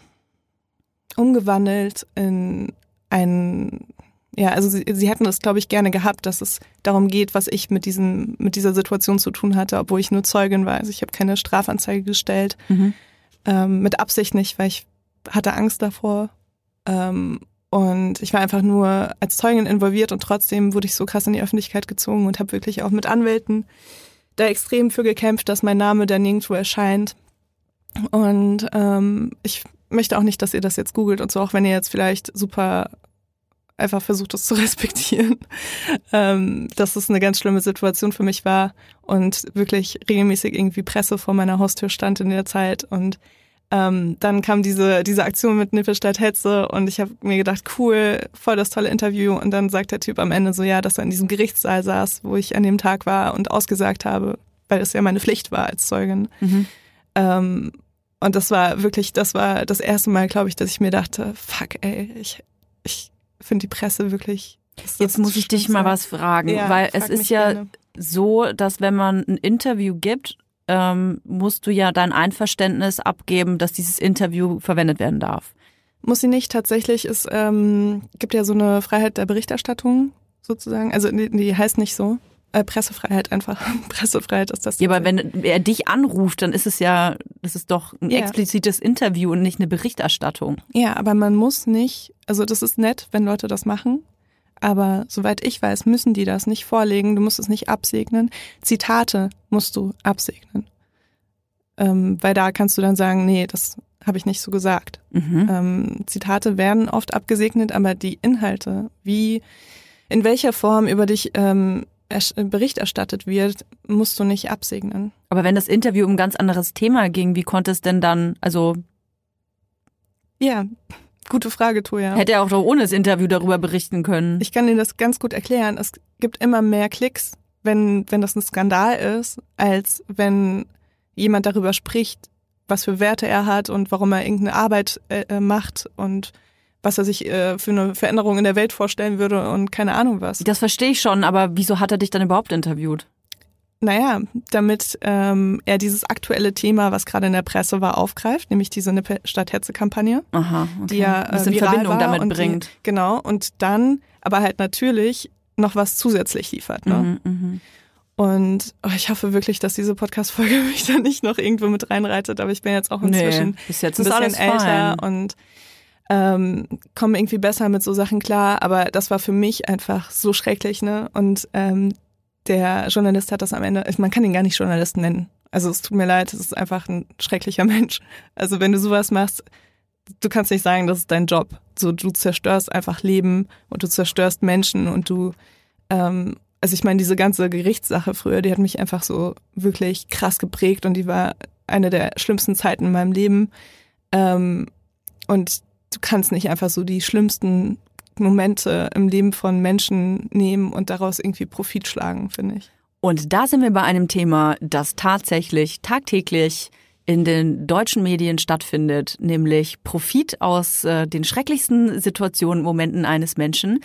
umgewandelt in ein, ja, also sie, sie hätten es, glaube ich, gerne gehabt, dass es darum geht, was ich mit diesem, mit dieser Situation zu tun hatte, obwohl ich nur Zeugin war. Also ich habe keine Strafanzeige gestellt, mhm. ähm, mit Absicht nicht, weil ich hatte Angst davor. Ähm, und ich war einfach nur als Zeugin involviert und trotzdem wurde ich so krass in die Öffentlichkeit gezogen und habe wirklich auch mit Anwälten da extrem für gekämpft, dass mein Name da nirgendwo erscheint. Und ähm, ich möchte auch nicht, dass ihr das jetzt googelt und so, auch wenn ihr jetzt vielleicht super einfach versucht, das zu respektieren, ähm, dass es eine ganz schlimme Situation für mich war und wirklich regelmäßig irgendwie Presse vor meiner Haustür stand in der Zeit. Und ähm, dann kam diese diese Aktion mit Nippel statt Hetze und ich habe mir gedacht, cool, voll das tolle Interview. Und dann sagt der Typ am Ende so, ja, dass er in diesem Gerichtssaal saß, wo ich an dem Tag war und ausgesagt habe, weil es ja meine Pflicht war als Zeugin. Mhm. Ähm, und das war wirklich, das war das erste Mal, glaube ich, dass ich mir dachte, fuck, ey, ich ich finde die Presse wirklich. Jetzt muss ich dich mal was fragen, ja, weil es ist ja gerne. So, dass wenn man ein Interview gibt, ähm, musst du ja dein Einverständnis abgeben, dass dieses Interview verwendet werden darf. Muss sie nicht. Tatsächlich, es ähm, gibt ja so eine Freiheit der Berichterstattung sozusagen. Also die, die heißt nicht so. Äh, Pressefreiheit einfach. Pressefreiheit ist das. Ja, aber wenn er dich anruft, dann ist es ja, das ist doch ein ja. explizites Interview und nicht eine Berichterstattung. Ja, aber man muss nicht, also das ist nett, wenn Leute das machen, aber soweit ich weiß, müssen die das nicht vorlegen, du musst es nicht absegnen. Zitate musst du absegnen. Ähm, weil da kannst du dann sagen, nee, das habe ich nicht so gesagt. Mhm. Ähm, Zitate werden oft abgesegnet, aber die Inhalte, wie, in welcher Form über dich ähm, Bericht erstattet wird, musst du nicht absegnen. Aber wenn das Interview um ein ganz anderes Thema ging, wie konnte es denn dann, also... Ja, gute Frage, Toja. Hätte er auch doch ohne das Interview darüber berichten können. Ich kann dir das ganz gut erklären. Es gibt immer mehr Klicks, wenn, wenn das ein Skandal ist, als wenn jemand darüber spricht, was für Werte er hat und warum er irgendeine Arbeit äh, macht und was er sich äh, für eine Veränderung in der Welt vorstellen würde und keine Ahnung was. Das verstehe ich schon, aber wieso hat er dich dann überhaupt interviewt? Naja, damit ähm, er dieses aktuelle Thema, was gerade in der Presse war, aufgreift, nämlich diese Nippel statt Hetze-Kampagne. Aha, okay. Die ja äh, in Verbindung damit und bringt. Die, genau, und dann aber halt natürlich noch was zusätzlich liefert. Ne? Mhm, mh. Und oh, ich hoffe wirklich, dass diese Podcast-Folge mich da nicht noch irgendwo mit reinreitet, aber ich bin jetzt auch inzwischen nee, bis jetzt ein bisschen alles älter fein. und ähm, komme irgendwie besser mit so Sachen klar, aber das war für mich einfach so schrecklich, ne? Und ähm, der Journalist hat das am Ende, man kann ihn gar nicht Journalist nennen. Also es tut mir leid, es ist einfach ein schrecklicher Mensch. Also wenn du sowas machst, du kannst nicht sagen, das ist dein Job. So, du zerstörst einfach Leben und du zerstörst Menschen und du, ähm, also ich meine, diese ganze Gerichtssache früher, die hat mich einfach so wirklich krass geprägt und die war eine der schlimmsten Zeiten in meinem Leben. Ähm, und du kannst nicht einfach so die schlimmsten Momente im Leben von Menschen nehmen und daraus irgendwie Profit schlagen, finde ich. Und da sind wir bei einem Thema, das tatsächlich tagtäglich in den deutschen Medien stattfindet, nämlich Profit aus äh, den schrecklichsten Situationen, Momenten eines Menschen.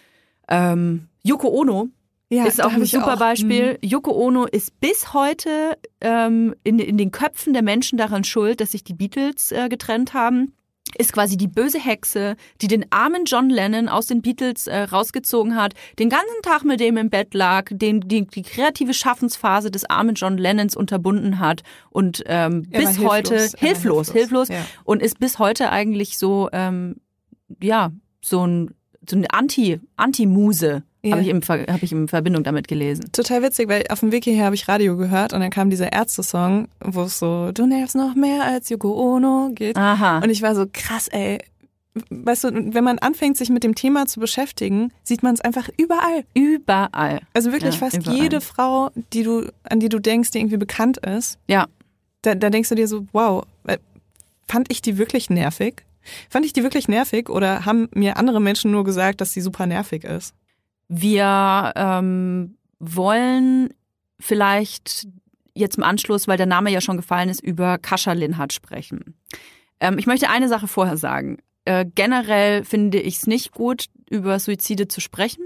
Ähm, Yoko Ono ja, ist auch ein super auch. Beispiel. Mhm. Yoko Ono ist bis heute ähm, in, in den Köpfen der Menschen daran schuld, dass sich die Beatles äh, getrennt haben. Ist quasi die böse Hexe, die den armen John Lennon aus den Beatles äh, rausgezogen hat, den ganzen Tag mit dem im Bett lag, den die, die kreative Schaffensphase des armen John Lennons unterbunden hat und ähm, bis hilflos, heute hilflos, hilflos, hilflos ja. Und ist bis heute eigentlich so ähm, ja so ein so eine Anti Anti-Muse. Ja. Habe ich, im, hab ich in Verbindung damit gelesen. Total witzig, weil auf dem Weg hierher habe ich Radio gehört und dann kam dieser Ärzte-Song, wo es so, du nervst noch mehr als Yoko Ono geht. Aha. Und ich war so, krass, ey. Weißt du, wenn man anfängt, sich mit dem Thema zu beschäftigen, sieht man es einfach überall. Überall. Also wirklich ja, fast überall. Jede Frau, die du, an die du denkst, die irgendwie bekannt ist. Ja. Da, da denkst du dir so, wow, fand ich die wirklich nervig? Fand ich die wirklich nervig oder haben mir andere Menschen nur gesagt, dass sie super nervig ist? Wir ähm, wollen vielleicht jetzt im Anschluss, weil der Name ja schon gefallen ist, über Kascha Linhart sprechen. Ähm, ich möchte eine Sache vorher sagen. Äh, generell finde ich es nicht gut, über Suizide zu sprechen.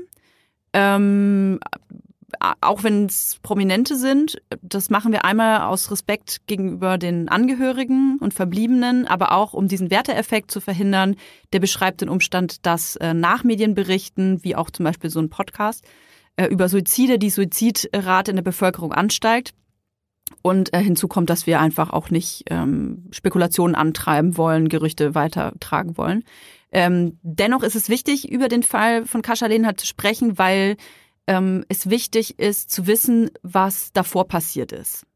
Ähm, auch wenn es Prominente sind. Das machen wir einmal aus Respekt gegenüber den Angehörigen und Verbliebenen, aber auch um diesen Werteeffekt zu verhindern. Der beschreibt den Umstand, dass äh, nach Medienberichten, wie auch zum Beispiel so ein Podcast, äh, über Suizide die Suizidrate in der Bevölkerung ansteigt. Und äh, hinzu kommt, dass wir einfach auch nicht ähm, Spekulationen antreiben wollen, Gerüchte weitertragen wollen. Ähm, dennoch ist es wichtig, über den Fall von Kascha Linhart zu sprechen, weil ähm, es wichtig ist zu wissen, was davor passiert ist.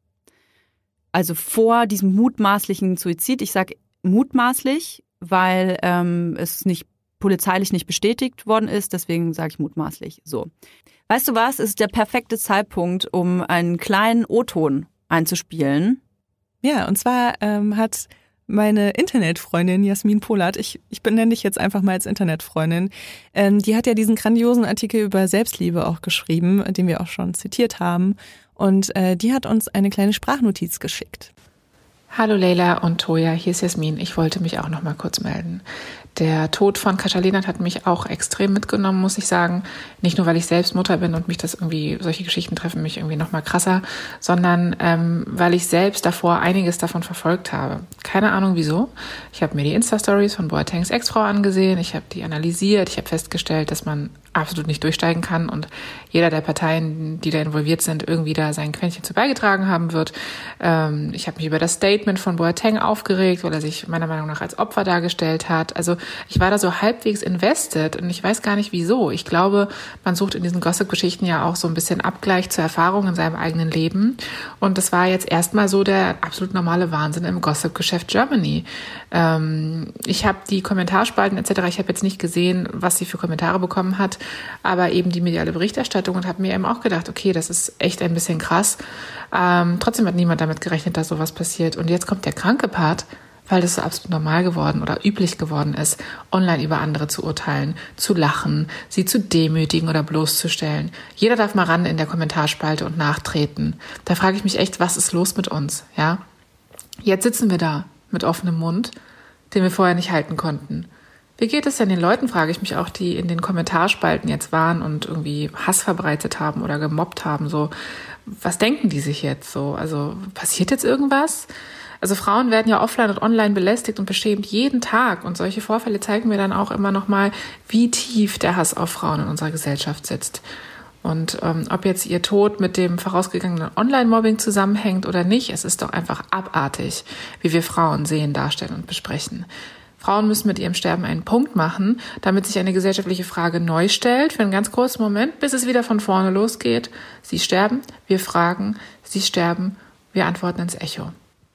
Also vor diesem mutmaßlichen Suizid, ich sage mutmaßlich, weil ähm, es nicht polizeilich nicht bestätigt worden ist, deswegen sage ich mutmaßlich so. Weißt du was, es ist der perfekte Zeitpunkt, um einen kleinen O-Ton einzuspielen. Ja, und zwar ähm, hat meine Internetfreundin Jasmin Polat, ich, ich benenne dich jetzt einfach mal als Internetfreundin, ähm, die hat ja diesen grandiosen Artikel über Selbstliebe auch geschrieben, den wir auch schon zitiert haben. Und äh, die hat uns eine kleine Sprachnotiz geschickt. Hallo Leila und Toja, hier ist Jasmin. Ich wollte mich auch noch mal kurz melden. Der Tod von Kasia Lehnert hat mich auch extrem mitgenommen, muss ich sagen. Nicht nur, weil ich selbst Mutter bin und mich das irgendwie, solche Geschichten treffen mich irgendwie noch mal krasser, sondern ähm, weil ich selbst davor einiges davon verfolgt habe. Keine Ahnung wieso. Ich habe mir die Insta-Stories von Boatengs Ex-Frau angesehen, ich habe die analysiert, ich habe festgestellt, dass man absolut nicht durchsteigen kann und jeder der Parteien, die da involviert sind, irgendwie da sein Quäntchen zu beigetragen haben wird. Ähm, ich habe mich über das Statement von Boateng aufgeregt, weil er sich meiner Meinung nach als Opfer dargestellt hat. Also ich war da so halbwegs invested und ich weiß gar nicht wieso. Ich glaube, man sucht in diesen Gossip-Geschichten ja auch so ein bisschen Abgleich zur Erfahrung in seinem eigenen Leben. Und das war jetzt erstmal so der absolut normale Wahnsinn im Gossip-Geschäft Germany. Ähm, ich habe die Kommentarspalten et cetera, ich habe jetzt nicht gesehen, was sie für Kommentare bekommen hat, aber eben die mediale Berichterstattung und habe mir eben auch gedacht, okay, das ist echt ein bisschen krass. Ähm, trotzdem hat niemand damit gerechnet, dass sowas passiert. Und jetzt kommt der kranke Part, weil das so absolut normal geworden oder üblich geworden ist, online über andere zu urteilen, zu lachen, sie zu demütigen oder bloßzustellen. Jeder darf mal ran in der Kommentarspalte und nachtreten. Da frage ich mich echt, was ist los mit uns? Ja? Jetzt sitzen wir da mit offenem Mund, den wir vorher nicht halten konnten. Wie geht es denn den Leuten, frage ich mich auch, die in den Kommentarspalten jetzt waren und irgendwie Hass verbreitet haben oder gemobbt haben, so, was denken die sich jetzt so? Also, passiert jetzt irgendwas? Also Frauen werden ja offline und online belästigt und beschämt jeden Tag und solche Vorfälle zeigen mir dann auch immer noch mal, wie tief der Hass auf Frauen in unserer Gesellschaft sitzt. Und ähm, ob jetzt ihr Tod mit dem vorausgegangenen Online-Mobbing zusammenhängt oder nicht, es ist doch einfach abartig, wie wir Frauen sehen, darstellen und besprechen. Frauen müssen mit ihrem Sterben einen Punkt machen, damit sich eine gesellschaftliche Frage neu stellt, für einen ganz kurzen Moment, bis es wieder von vorne losgeht. Sie sterben, wir fragen, sie sterben, wir antworten ins Echo.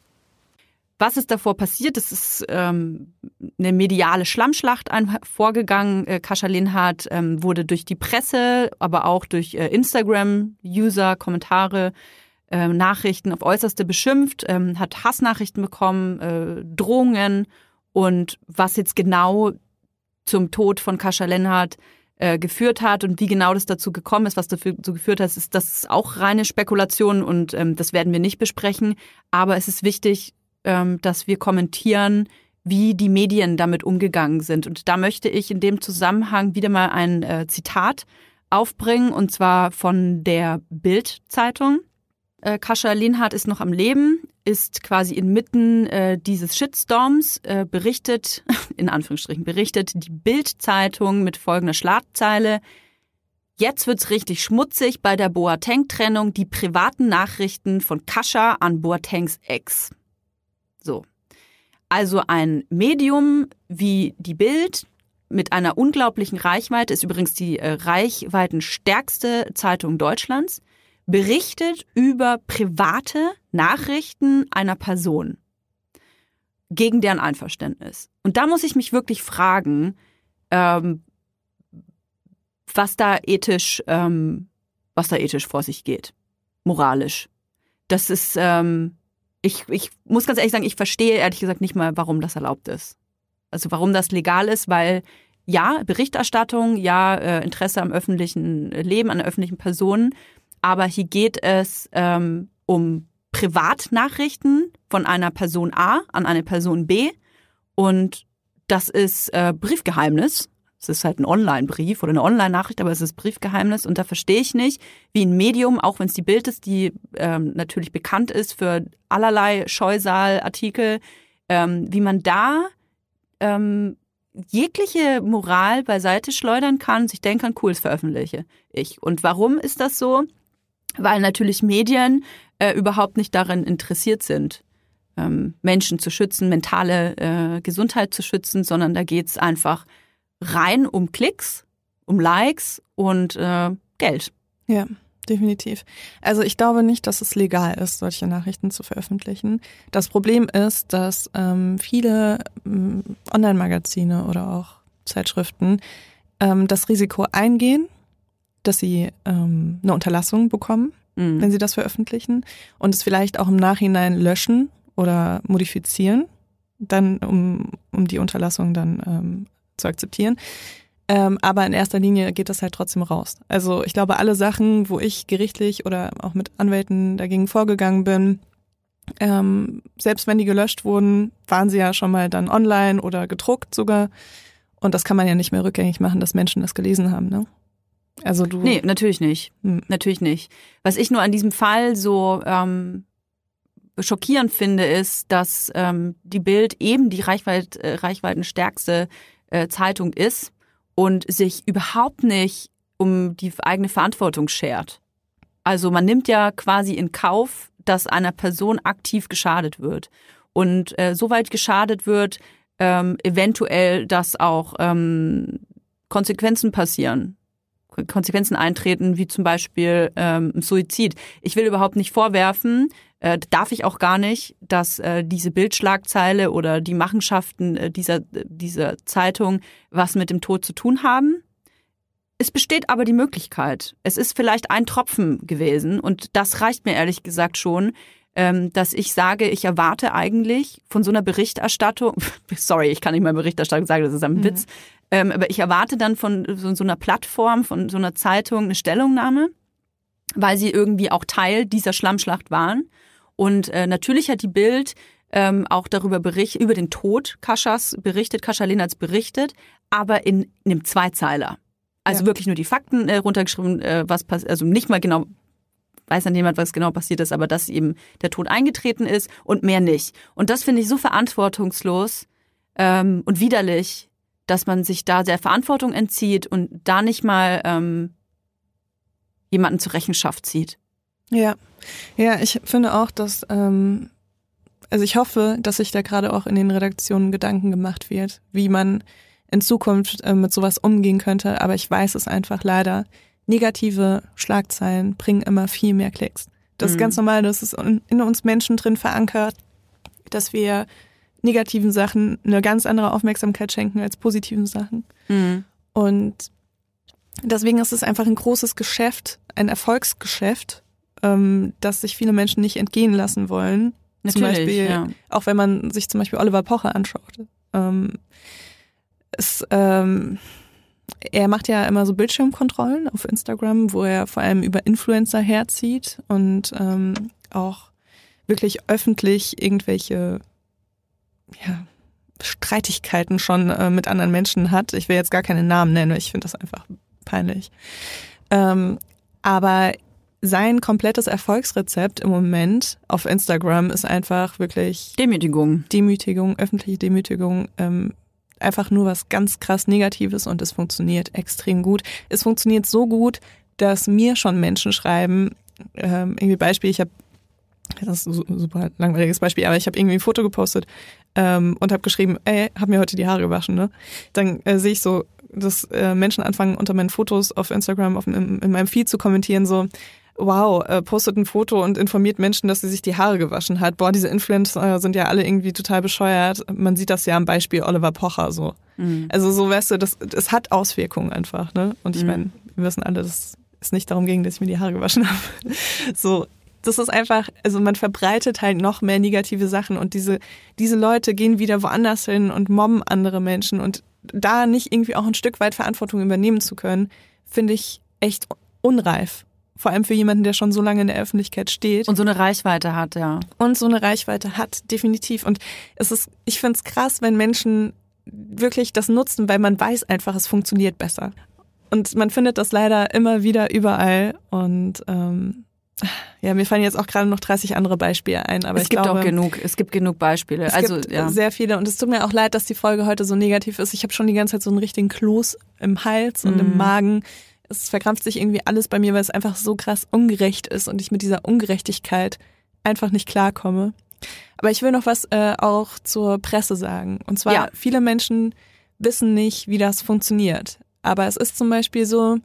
Was ist davor passiert? Es ist ähm, eine mediale Schlammschlacht vorgegangen. Äh, Kasia Lehnert ähm, wurde durch die Presse, aber auch durch äh, Instagram-User, Kommentare, äh, Nachrichten auf Äußerste beschimpft, ähm, hat Hassnachrichten bekommen, äh, Drohungen. Und was jetzt genau zum Tod von Kasia Lehnert äh, geführt hat und wie genau das dazu gekommen ist, was dafür so geführt hat, ist das ist auch reine Spekulation und ähm, das werden wir nicht besprechen. Aber es ist wichtig, ähm, dass wir kommentieren, wie die Medien damit umgegangen sind. Und da möchte ich in dem Zusammenhang wieder mal ein äh, Zitat aufbringen, und zwar von der Bild-Zeitung. Äh, Kasia Lehnert ist noch am Leben, ist quasi inmitten äh, dieses Shitstorms, äh, berichtet, in Anführungsstrichen berichtet, die Bild-Zeitung mit folgender Schlagzeile: Jetzt wird's richtig schmutzig bei der Boateng-Trennung, die privaten Nachrichten von Kasia an Boatengs Ex. So. Also ein Medium wie die Bild mit einer unglaublichen Reichweite, ist übrigens die äh, reichweitenstärkste Zeitung Deutschlands, berichtet über private Nachrichten einer Person gegen deren Einverständnis. Und da muss ich mich wirklich fragen, ähm, was da ethisch, ähm, was da ethisch vor sich geht, moralisch. Das ist, ähm, ich, ich muss ganz ehrlich sagen, ich verstehe ehrlich gesagt nicht mal, warum das erlaubt ist. Also warum das legal ist, weil ja, Berichterstattung, ja, äh, Interesse am öffentlichen Leben, an der öffentlichen Person. Aber hier geht es ähm, um Privatnachrichten von einer Person A an eine Person B. Und das ist äh, Briefgeheimnis. Es ist halt ein Online-Brief oder eine Online-Nachricht, aber es ist Briefgeheimnis. Und da verstehe ich nicht, wie ein Medium, auch wenn es die Bild ist, die ähm, natürlich bekannt ist für allerlei Scheusal-Artikel, ähm, wie man da ähm, jegliche Moral beiseite schleudern kann und sich denken kann, cool, das veröffentliche ich. Und warum ist das so? Weil natürlich Medien äh, überhaupt nicht darin interessiert sind, ähm, Menschen zu schützen, mentale äh, Gesundheit zu schützen, sondern da geht's einfach rein um Klicks, um Likes und äh, Geld. Ja, definitiv. Also ich glaube nicht, dass es legal ist, solche Nachrichten zu veröffentlichen. Das Problem ist, dass ähm, viele ähm, Online-Magazine oder auch Zeitschriften ähm, das Risiko eingehen, dass sie ähm, eine Unterlassung bekommen, mhm. wenn sie das veröffentlichen und es vielleicht auch im Nachhinein löschen oder modifizieren, dann um, um die Unterlassung dann ähm, zu akzeptieren. Ähm, aber in erster Linie geht das halt trotzdem raus. Also ich glaube, alle Sachen, wo ich gerichtlich oder auch mit Anwälten dagegen vorgegangen bin, ähm, selbst wenn die gelöscht wurden, waren sie ja schon mal dann online oder gedruckt sogar. Und das kann man ja nicht mehr rückgängig machen, dass Menschen das gelesen haben, ne? Also du. Nee, natürlich nicht. Hm. Natürlich nicht. Was ich nur an diesem Fall so ähm, schockierend finde, ist, dass ähm, die Bild eben die Reichweit, äh, reichweitenstärkste äh, Zeitung ist und sich überhaupt nicht um die eigene Verantwortung schert. Also man nimmt ja quasi in Kauf, dass einer Person aktiv geschadet wird. Und äh, so weit geschadet wird, ähm, eventuell, dass auch ähm, Konsequenzen passieren. Konsequenzen eintreten, wie zum Beispiel ähm, Suizid. Ich will überhaupt nicht vorwerfen, äh, darf ich auch gar nicht, dass äh, diese Bildschlagzeile oder die Machenschaften äh, dieser, dieser Zeitung was mit dem Tod zu tun haben. Es besteht aber die Möglichkeit. Es ist vielleicht ein Tropfen gewesen und das reicht mir ehrlich gesagt schon, ähm, dass ich sage, ich erwarte eigentlich von so einer Berichterstattung, sorry, ich kann nicht mal Berichterstattung sagen, das ist ein mhm. Witz, ähm, aber ich erwarte dann von so, so einer Plattform, von so einer Zeitung eine Stellungnahme, weil sie irgendwie auch Teil dieser Schlammschlacht waren. Und äh, natürlich hat die Bild ähm, auch darüber berichtet, über den Tod Kaschas berichtet, Kascha Lehnertz berichtet, aber in, in einem Zweizeiler. Also ja. wirklich nur die Fakten äh, runtergeschrieben, äh, was passiert, also nicht mal genau, weiß dann jemand, was genau passiert ist, aber dass eben der Tod eingetreten ist und mehr nicht. Und das finde ich so verantwortungslos ähm, und widerlich, dass man sich da der Verantwortung entzieht und da nicht mal ähm, jemanden zur Rechenschaft zieht. Ja, ja, ich finde auch, dass, ähm, also ich hoffe, dass sich da gerade auch in den Redaktionen Gedanken gemacht wird, wie man in Zukunft äh, mit sowas umgehen könnte, aber ich weiß es einfach leider. Negative Schlagzeilen bringen immer viel mehr Klicks. Das mhm. ist ganz normal, das ist in uns Menschen drin verankert, dass wir negativen Sachen eine ganz andere Aufmerksamkeit schenken als positiven Sachen. Mhm. Und deswegen ist es einfach ein großes Geschäft, ein Erfolgsgeschäft, ähm, das sich viele Menschen nicht entgehen lassen wollen. Natürlich, zum Beispiel, ja. Auch wenn man sich zum Beispiel Oliver Pocher anschaut. Ähm, es, ähm, er macht ja immer so Bildschirmkontrollen auf Instagram, wo er vor allem über Influencer herzieht und ähm, auch wirklich öffentlich irgendwelche ja, Streitigkeiten schon äh, mit anderen Menschen hat. Ich will jetzt gar keine Namen nennen, ich finde das einfach peinlich. Ähm, aber sein komplettes Erfolgsrezept im Moment auf Instagram ist einfach wirklich Demütigung. Demütigung, öffentliche Demütigung, ähm, einfach nur was ganz krass Negatives und es funktioniert extrem gut. Es funktioniert so gut, dass mir schon Menschen schreiben, ähm, irgendwie Beispiel, ich habe, das ist ein super langweiliges Beispiel, aber ich habe irgendwie ein Foto gepostet ähm, und habe geschrieben, ey, hab mir heute die Haare gewaschen, ne? Dann äh, sehe ich so, dass äh, Menschen anfangen, unter meinen Fotos auf Instagram auf, in, in meinem Feed zu kommentieren, so, wow, äh, postet ein Foto und informiert Menschen, dass sie sich die Haare gewaschen hat. Boah, diese Influencer sind ja alle irgendwie total bescheuert. Man sieht das ja am Beispiel Oliver Pocher so. Mhm. Also so, weißt du, das, das hat Auswirkungen einfach, ne? Und ich mhm. meine, wir wissen alle, dass es nicht darum ging, dass ich mir die Haare gewaschen habe. So, das ist einfach, also man verbreitet halt noch mehr negative Sachen und diese, diese Leute gehen wieder woanders hin und mobben andere Menschen und da nicht irgendwie auch ein Stück weit Verantwortung übernehmen zu können, finde ich echt unreif. Vor allem für jemanden, der schon so lange in der Öffentlichkeit steht. Und so eine Reichweite hat, ja. Und so eine Reichweite hat, definitiv. Und es ist, ich finde es krass, wenn Menschen wirklich das nutzen, weil man weiß einfach, es funktioniert besser. Und man findet das leider immer wieder überall. Und ähm, ja, mir fallen jetzt auch gerade noch dreißig andere Beispiele ein. Aber es ich gibt glaube, auch genug, es gibt genug Beispiele. Es also gibt ja. sehr viele. Und es tut mir auch leid, dass die Folge heute so negativ ist. Ich habe schon die ganze Zeit so einen richtigen Kloß im Hals und mm. im Magen. Es verkrampft sich irgendwie alles bei mir, weil es einfach so krass ungerecht ist und ich mit dieser Ungerechtigkeit einfach nicht klarkomme. Aber ich will noch was äh, auch zur Presse sagen. Und zwar, ja. viele Menschen wissen nicht, wie das funktioniert. Aber es ist zum Beispiel so,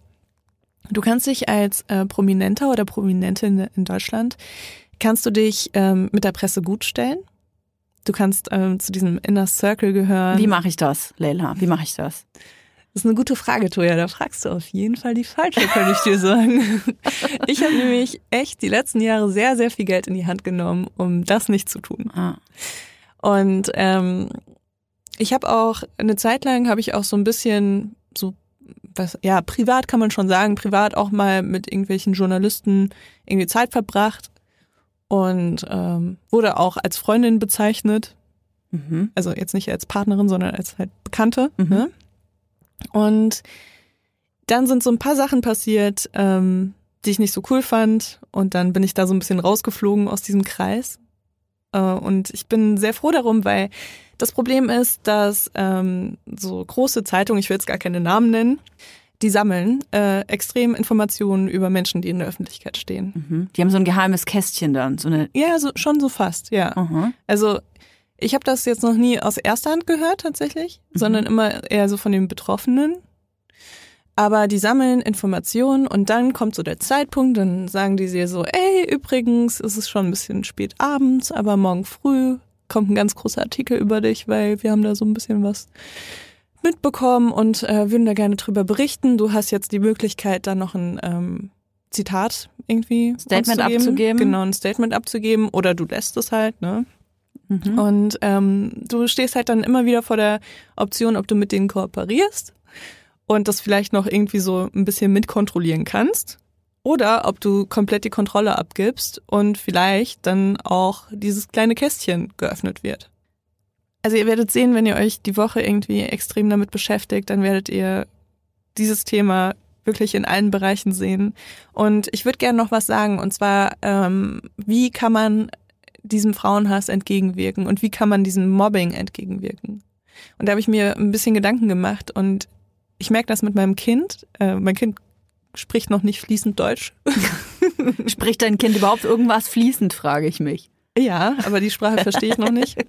du kannst dich als äh, Prominenter oder Prominentin in Deutschland, kannst du dich ähm, mit der Presse gut stellen. Du kannst ähm, zu diesem Inner Circle gehören. Wie mache ich das, Leila? Wie mache ich das? Das ist eine gute Frage, Toja. Da fragst du auf jeden Fall die falsche, kann ich dir sagen. Ich habe nämlich echt die letzten Jahre sehr, sehr viel Geld in die Hand genommen, um das nicht zu tun. Ah. Und ähm, ich habe auch, eine Zeit lang habe ich auch so ein bisschen so, was, ja, privat kann man schon sagen, privat auch mal mit irgendwelchen Journalisten irgendwie Zeit verbracht und ähm, wurde auch als Freundin bezeichnet. Mhm. Also jetzt nicht als Partnerin, sondern als halt Bekannte. Mhm. Ne? Und dann sind so ein paar Sachen passiert, ähm, die ich nicht so cool fand. Und dann bin ich da so ein bisschen rausgeflogen aus diesem Kreis. Äh, und ich bin sehr froh darum, weil das Problem ist, dass ähm, so große Zeitungen, ich will jetzt gar keine Namen nennen, die sammeln äh, extrem Informationen über Menschen, die in der Öffentlichkeit stehen. Mhm. Die haben so ein geheimes Kästchen dann. So eine Ja, so, schon so fast, ja. Mhm. Also ich habe das jetzt noch nie aus erster Hand gehört tatsächlich, mhm. sondern immer eher so von den Betroffenen. Aber die sammeln Informationen und dann kommt so der Zeitpunkt, dann sagen die dir so, ey, übrigens ist es schon ein bisschen spät abends, aber morgen früh kommt ein ganz großer Artikel über dich, weil wir haben da so ein bisschen was mitbekommen und äh, würden da gerne drüber berichten. Du hast jetzt die Möglichkeit, da noch ein ähm, Zitat irgendwie Statement abzugeben. abzugeben. Genau, ein Statement abzugeben oder du lässt es halt, ne? Mhm. Und ähm, du stehst halt dann immer wieder vor der Option, ob du mit denen kooperierst und das vielleicht noch irgendwie so ein bisschen mitkontrollieren kannst oder ob du komplett die Kontrolle abgibst und vielleicht dann auch dieses kleine Kästchen geöffnet wird. Also ihr werdet sehen, wenn ihr euch die Woche irgendwie extrem damit beschäftigt, dann werdet ihr dieses Thema wirklich in allen Bereichen sehen. Und ich würde gerne noch was sagen, und zwar, ähm, wie kann man diesem Frauenhass entgegenwirken und wie kann man diesem Mobbing entgegenwirken? Und da habe ich mir ein bisschen Gedanken gemacht und ich merke das mit meinem Kind. Äh, mein Kind spricht noch nicht fließend Deutsch. Spricht dein Kind überhaupt irgendwas fließend, frage ich mich. Ja, aber die Sprache verstehe ich noch nicht.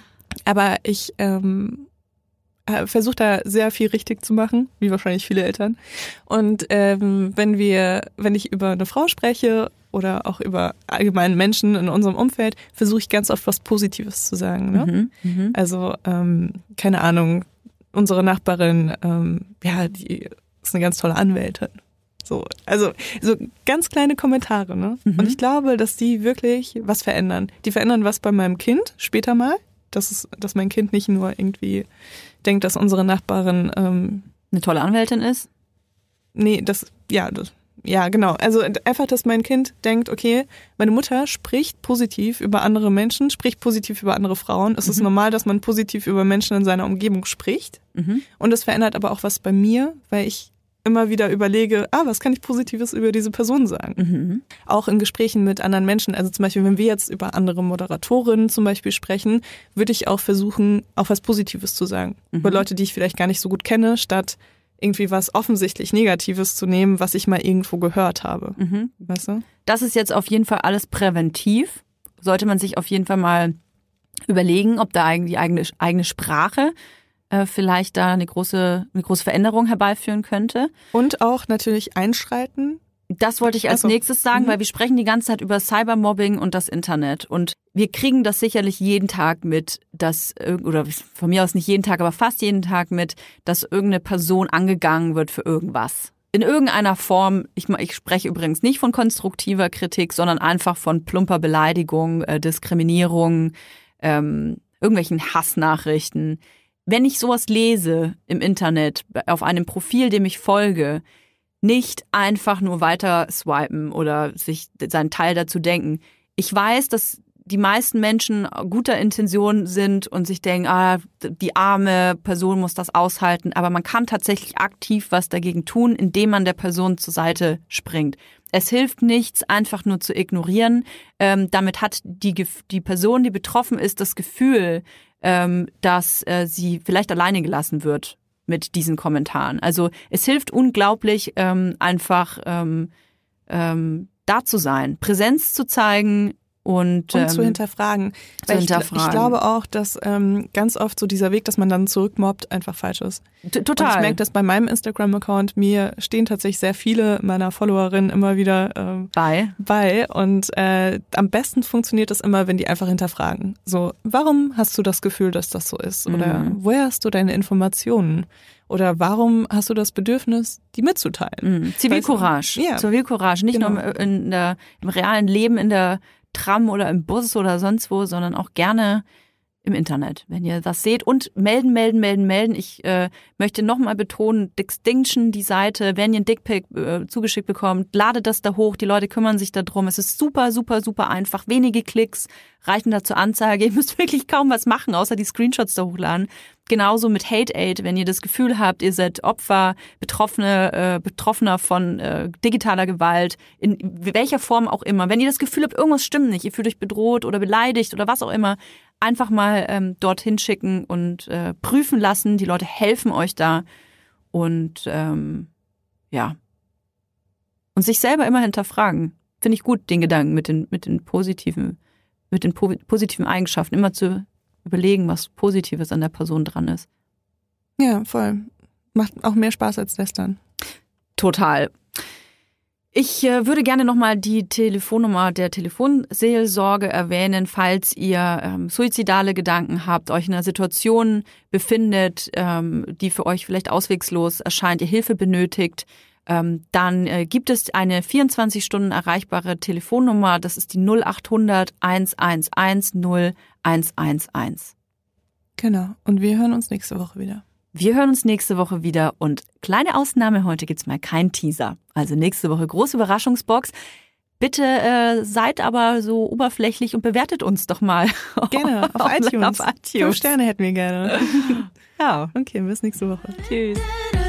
Aber ich ähm, versuche da sehr viel richtig zu machen, wie wahrscheinlich viele Eltern. Und ähm, wenn wir, wenn ich über eine Frau spreche oder auch über allgemeinen Menschen in unserem Umfeld, versuche ich ganz oft was Positives zu sagen. Ne? Mhm, mhm. Also ähm, keine Ahnung, unsere Nachbarin, ähm, ja, die ist eine ganz tolle Anwältin. So, also so ganz kleine Kommentare, ne? Mhm. Und ich glaube, dass die wirklich was verändern. Die verändern was bei meinem Kind später mal. Dass, es, dass mein Kind nicht nur irgendwie denkt, dass unsere Nachbarin ähm, eine tolle Anwältin ist? Nee, das, ja, das, ja, genau. Also einfach, dass mein Kind denkt, okay, meine Mutter spricht positiv über andere Menschen, spricht positiv über andere Frauen. Es mhm. ist normal, dass man positiv über Menschen in seiner Umgebung spricht. Mhm. Und es verändert aber auch was bei mir, weil ich immer wieder überlege, ah, was kann ich Positives über diese Person sagen? Mhm. Auch in Gesprächen mit anderen Menschen. Also zum Beispiel, wenn wir jetzt über andere Moderatorinnen zum Beispiel sprechen, würde ich auch versuchen, auch was Positives zu sagen. Mhm. Über Leute, die ich vielleicht gar nicht so gut kenne, statt irgendwie was offensichtlich Negatives zu nehmen, was ich mal irgendwo gehört habe. Mhm. Weißt du? Das ist jetzt auf jeden Fall alles präventiv. Sollte man sich auf jeden Fall mal überlegen, ob da eigentlich die eigene, eigene Sprache vielleicht da eine große, eine große Veränderung herbeiführen könnte. Und auch natürlich einschreiten. Das wollte ich als also, nächstes sagen, mhm. weil wir sprechen die ganze Zeit über Cybermobbing und das Internet. Und wir kriegen das sicherlich jeden Tag mit, dass, oder von mir aus nicht jeden Tag, aber fast jeden Tag mit, dass irgendeine Person angegangen wird für irgendwas. In irgendeiner Form, ich, ich spreche übrigens nicht von konstruktiver Kritik, sondern einfach von plumper Beleidigung, äh, Diskriminierung, ähm, irgendwelchen Hassnachrichten. Wenn ich sowas lese im Internet, auf einem Profil, dem ich folge, nicht einfach nur weiter swipen oder sich seinen Teil dazu denken. Ich weiß, dass die meisten Menschen guter Intention sind und sich denken, ah, die arme Person muss das aushalten, aber man kann tatsächlich aktiv was dagegen tun, indem man der Person zur Seite springt. Es hilft nichts, einfach nur zu ignorieren. Ähm, damit hat die, die Person, die betroffen ist, das Gefühl, ähm, dass äh, sie vielleicht alleine gelassen wird mit diesen Kommentaren. Also es hilft unglaublich, ähm, einfach ähm, ähm, da zu sein, Präsenz zu zeigen, Und, und ähm, zu hinterfragen. Zu Weil hinterfragen. Ich, ich glaube auch, dass ähm, ganz oft so dieser Weg, dass man dann zurückmobbt, einfach falsch ist. T- Total. Und ich merke das bei meinem Instagram-Account. Mir stehen tatsächlich sehr viele meiner Followerinnen immer wieder ähm, bei. bei. Und äh, am besten funktioniert das immer, wenn die einfach hinterfragen. So, warum hast du das Gefühl, dass das so ist? Oder Mhm. woher hast du deine Informationen? Oder warum hast du das Bedürfnis, die mitzuteilen? Mhm. Zivilcourage. Ja. Zivilcourage. Nicht Genau. nur im, in der, im realen Leben, in der Tram oder im Bus oder sonst wo, sondern auch gerne im Internet, wenn ihr was seht. Und melden, melden, melden, melden. Ich äh, möchte nochmal betonen, Dickstinction, die Seite, wenn ihr ein Dickpic äh, zugeschickt bekommt, ladet das da hoch, die Leute kümmern sich darum. Es ist super, super, super einfach. Wenige Klicks reichen da zur Anzeige. Ihr müsst wirklich kaum was machen, außer die Screenshots da hochladen. Genauso mit Hate Aid, wenn ihr das Gefühl habt, ihr seid Opfer, Betroffene, äh, Betroffener von äh, digitaler Gewalt, in welcher Form auch immer. Wenn ihr das Gefühl habt, irgendwas stimmt nicht, ihr fühlt euch bedroht oder beleidigt oder was auch immer, einfach mal ähm, dorthin schicken und äh, prüfen lassen. Die Leute helfen euch da und ähm, ja. Und sich selber immer hinterfragen. Finde ich gut, den Gedanken mit den, mit den positiven, mit den po- positiven Eigenschaften, immer zu überlegen, was Positives an der Person dran ist. Ja, voll. Macht auch mehr Spaß als Lästern. Total. Ich äh, würde gerne nochmal die Telefonnummer der Telefonseelsorge erwähnen, falls ihr ähm, suizidale Gedanken habt, euch in einer Situation befindet, ähm, die für euch vielleicht auswegslos erscheint, ihr Hilfe benötigt, ähm, dann äh, gibt es eine vierundzwanzig Stunden erreichbare Telefonnummer, das ist die null acht hundert eins eins eins null eins eins eins. Genau. Und wir hören uns nächste Woche wieder. Wir hören uns nächste Woche wieder und kleine Ausnahme, heute gibt's mal keinen Teaser. Also nächste Woche große Überraschungsbox. Bitte äh, seid aber so oberflächlich und bewertet uns doch mal. Gerne, auf, auf iTunes. Auf iTunes. Fünf Sterne hätten wir gerne. Ja. Okay, bis nächste Woche. Tschüss.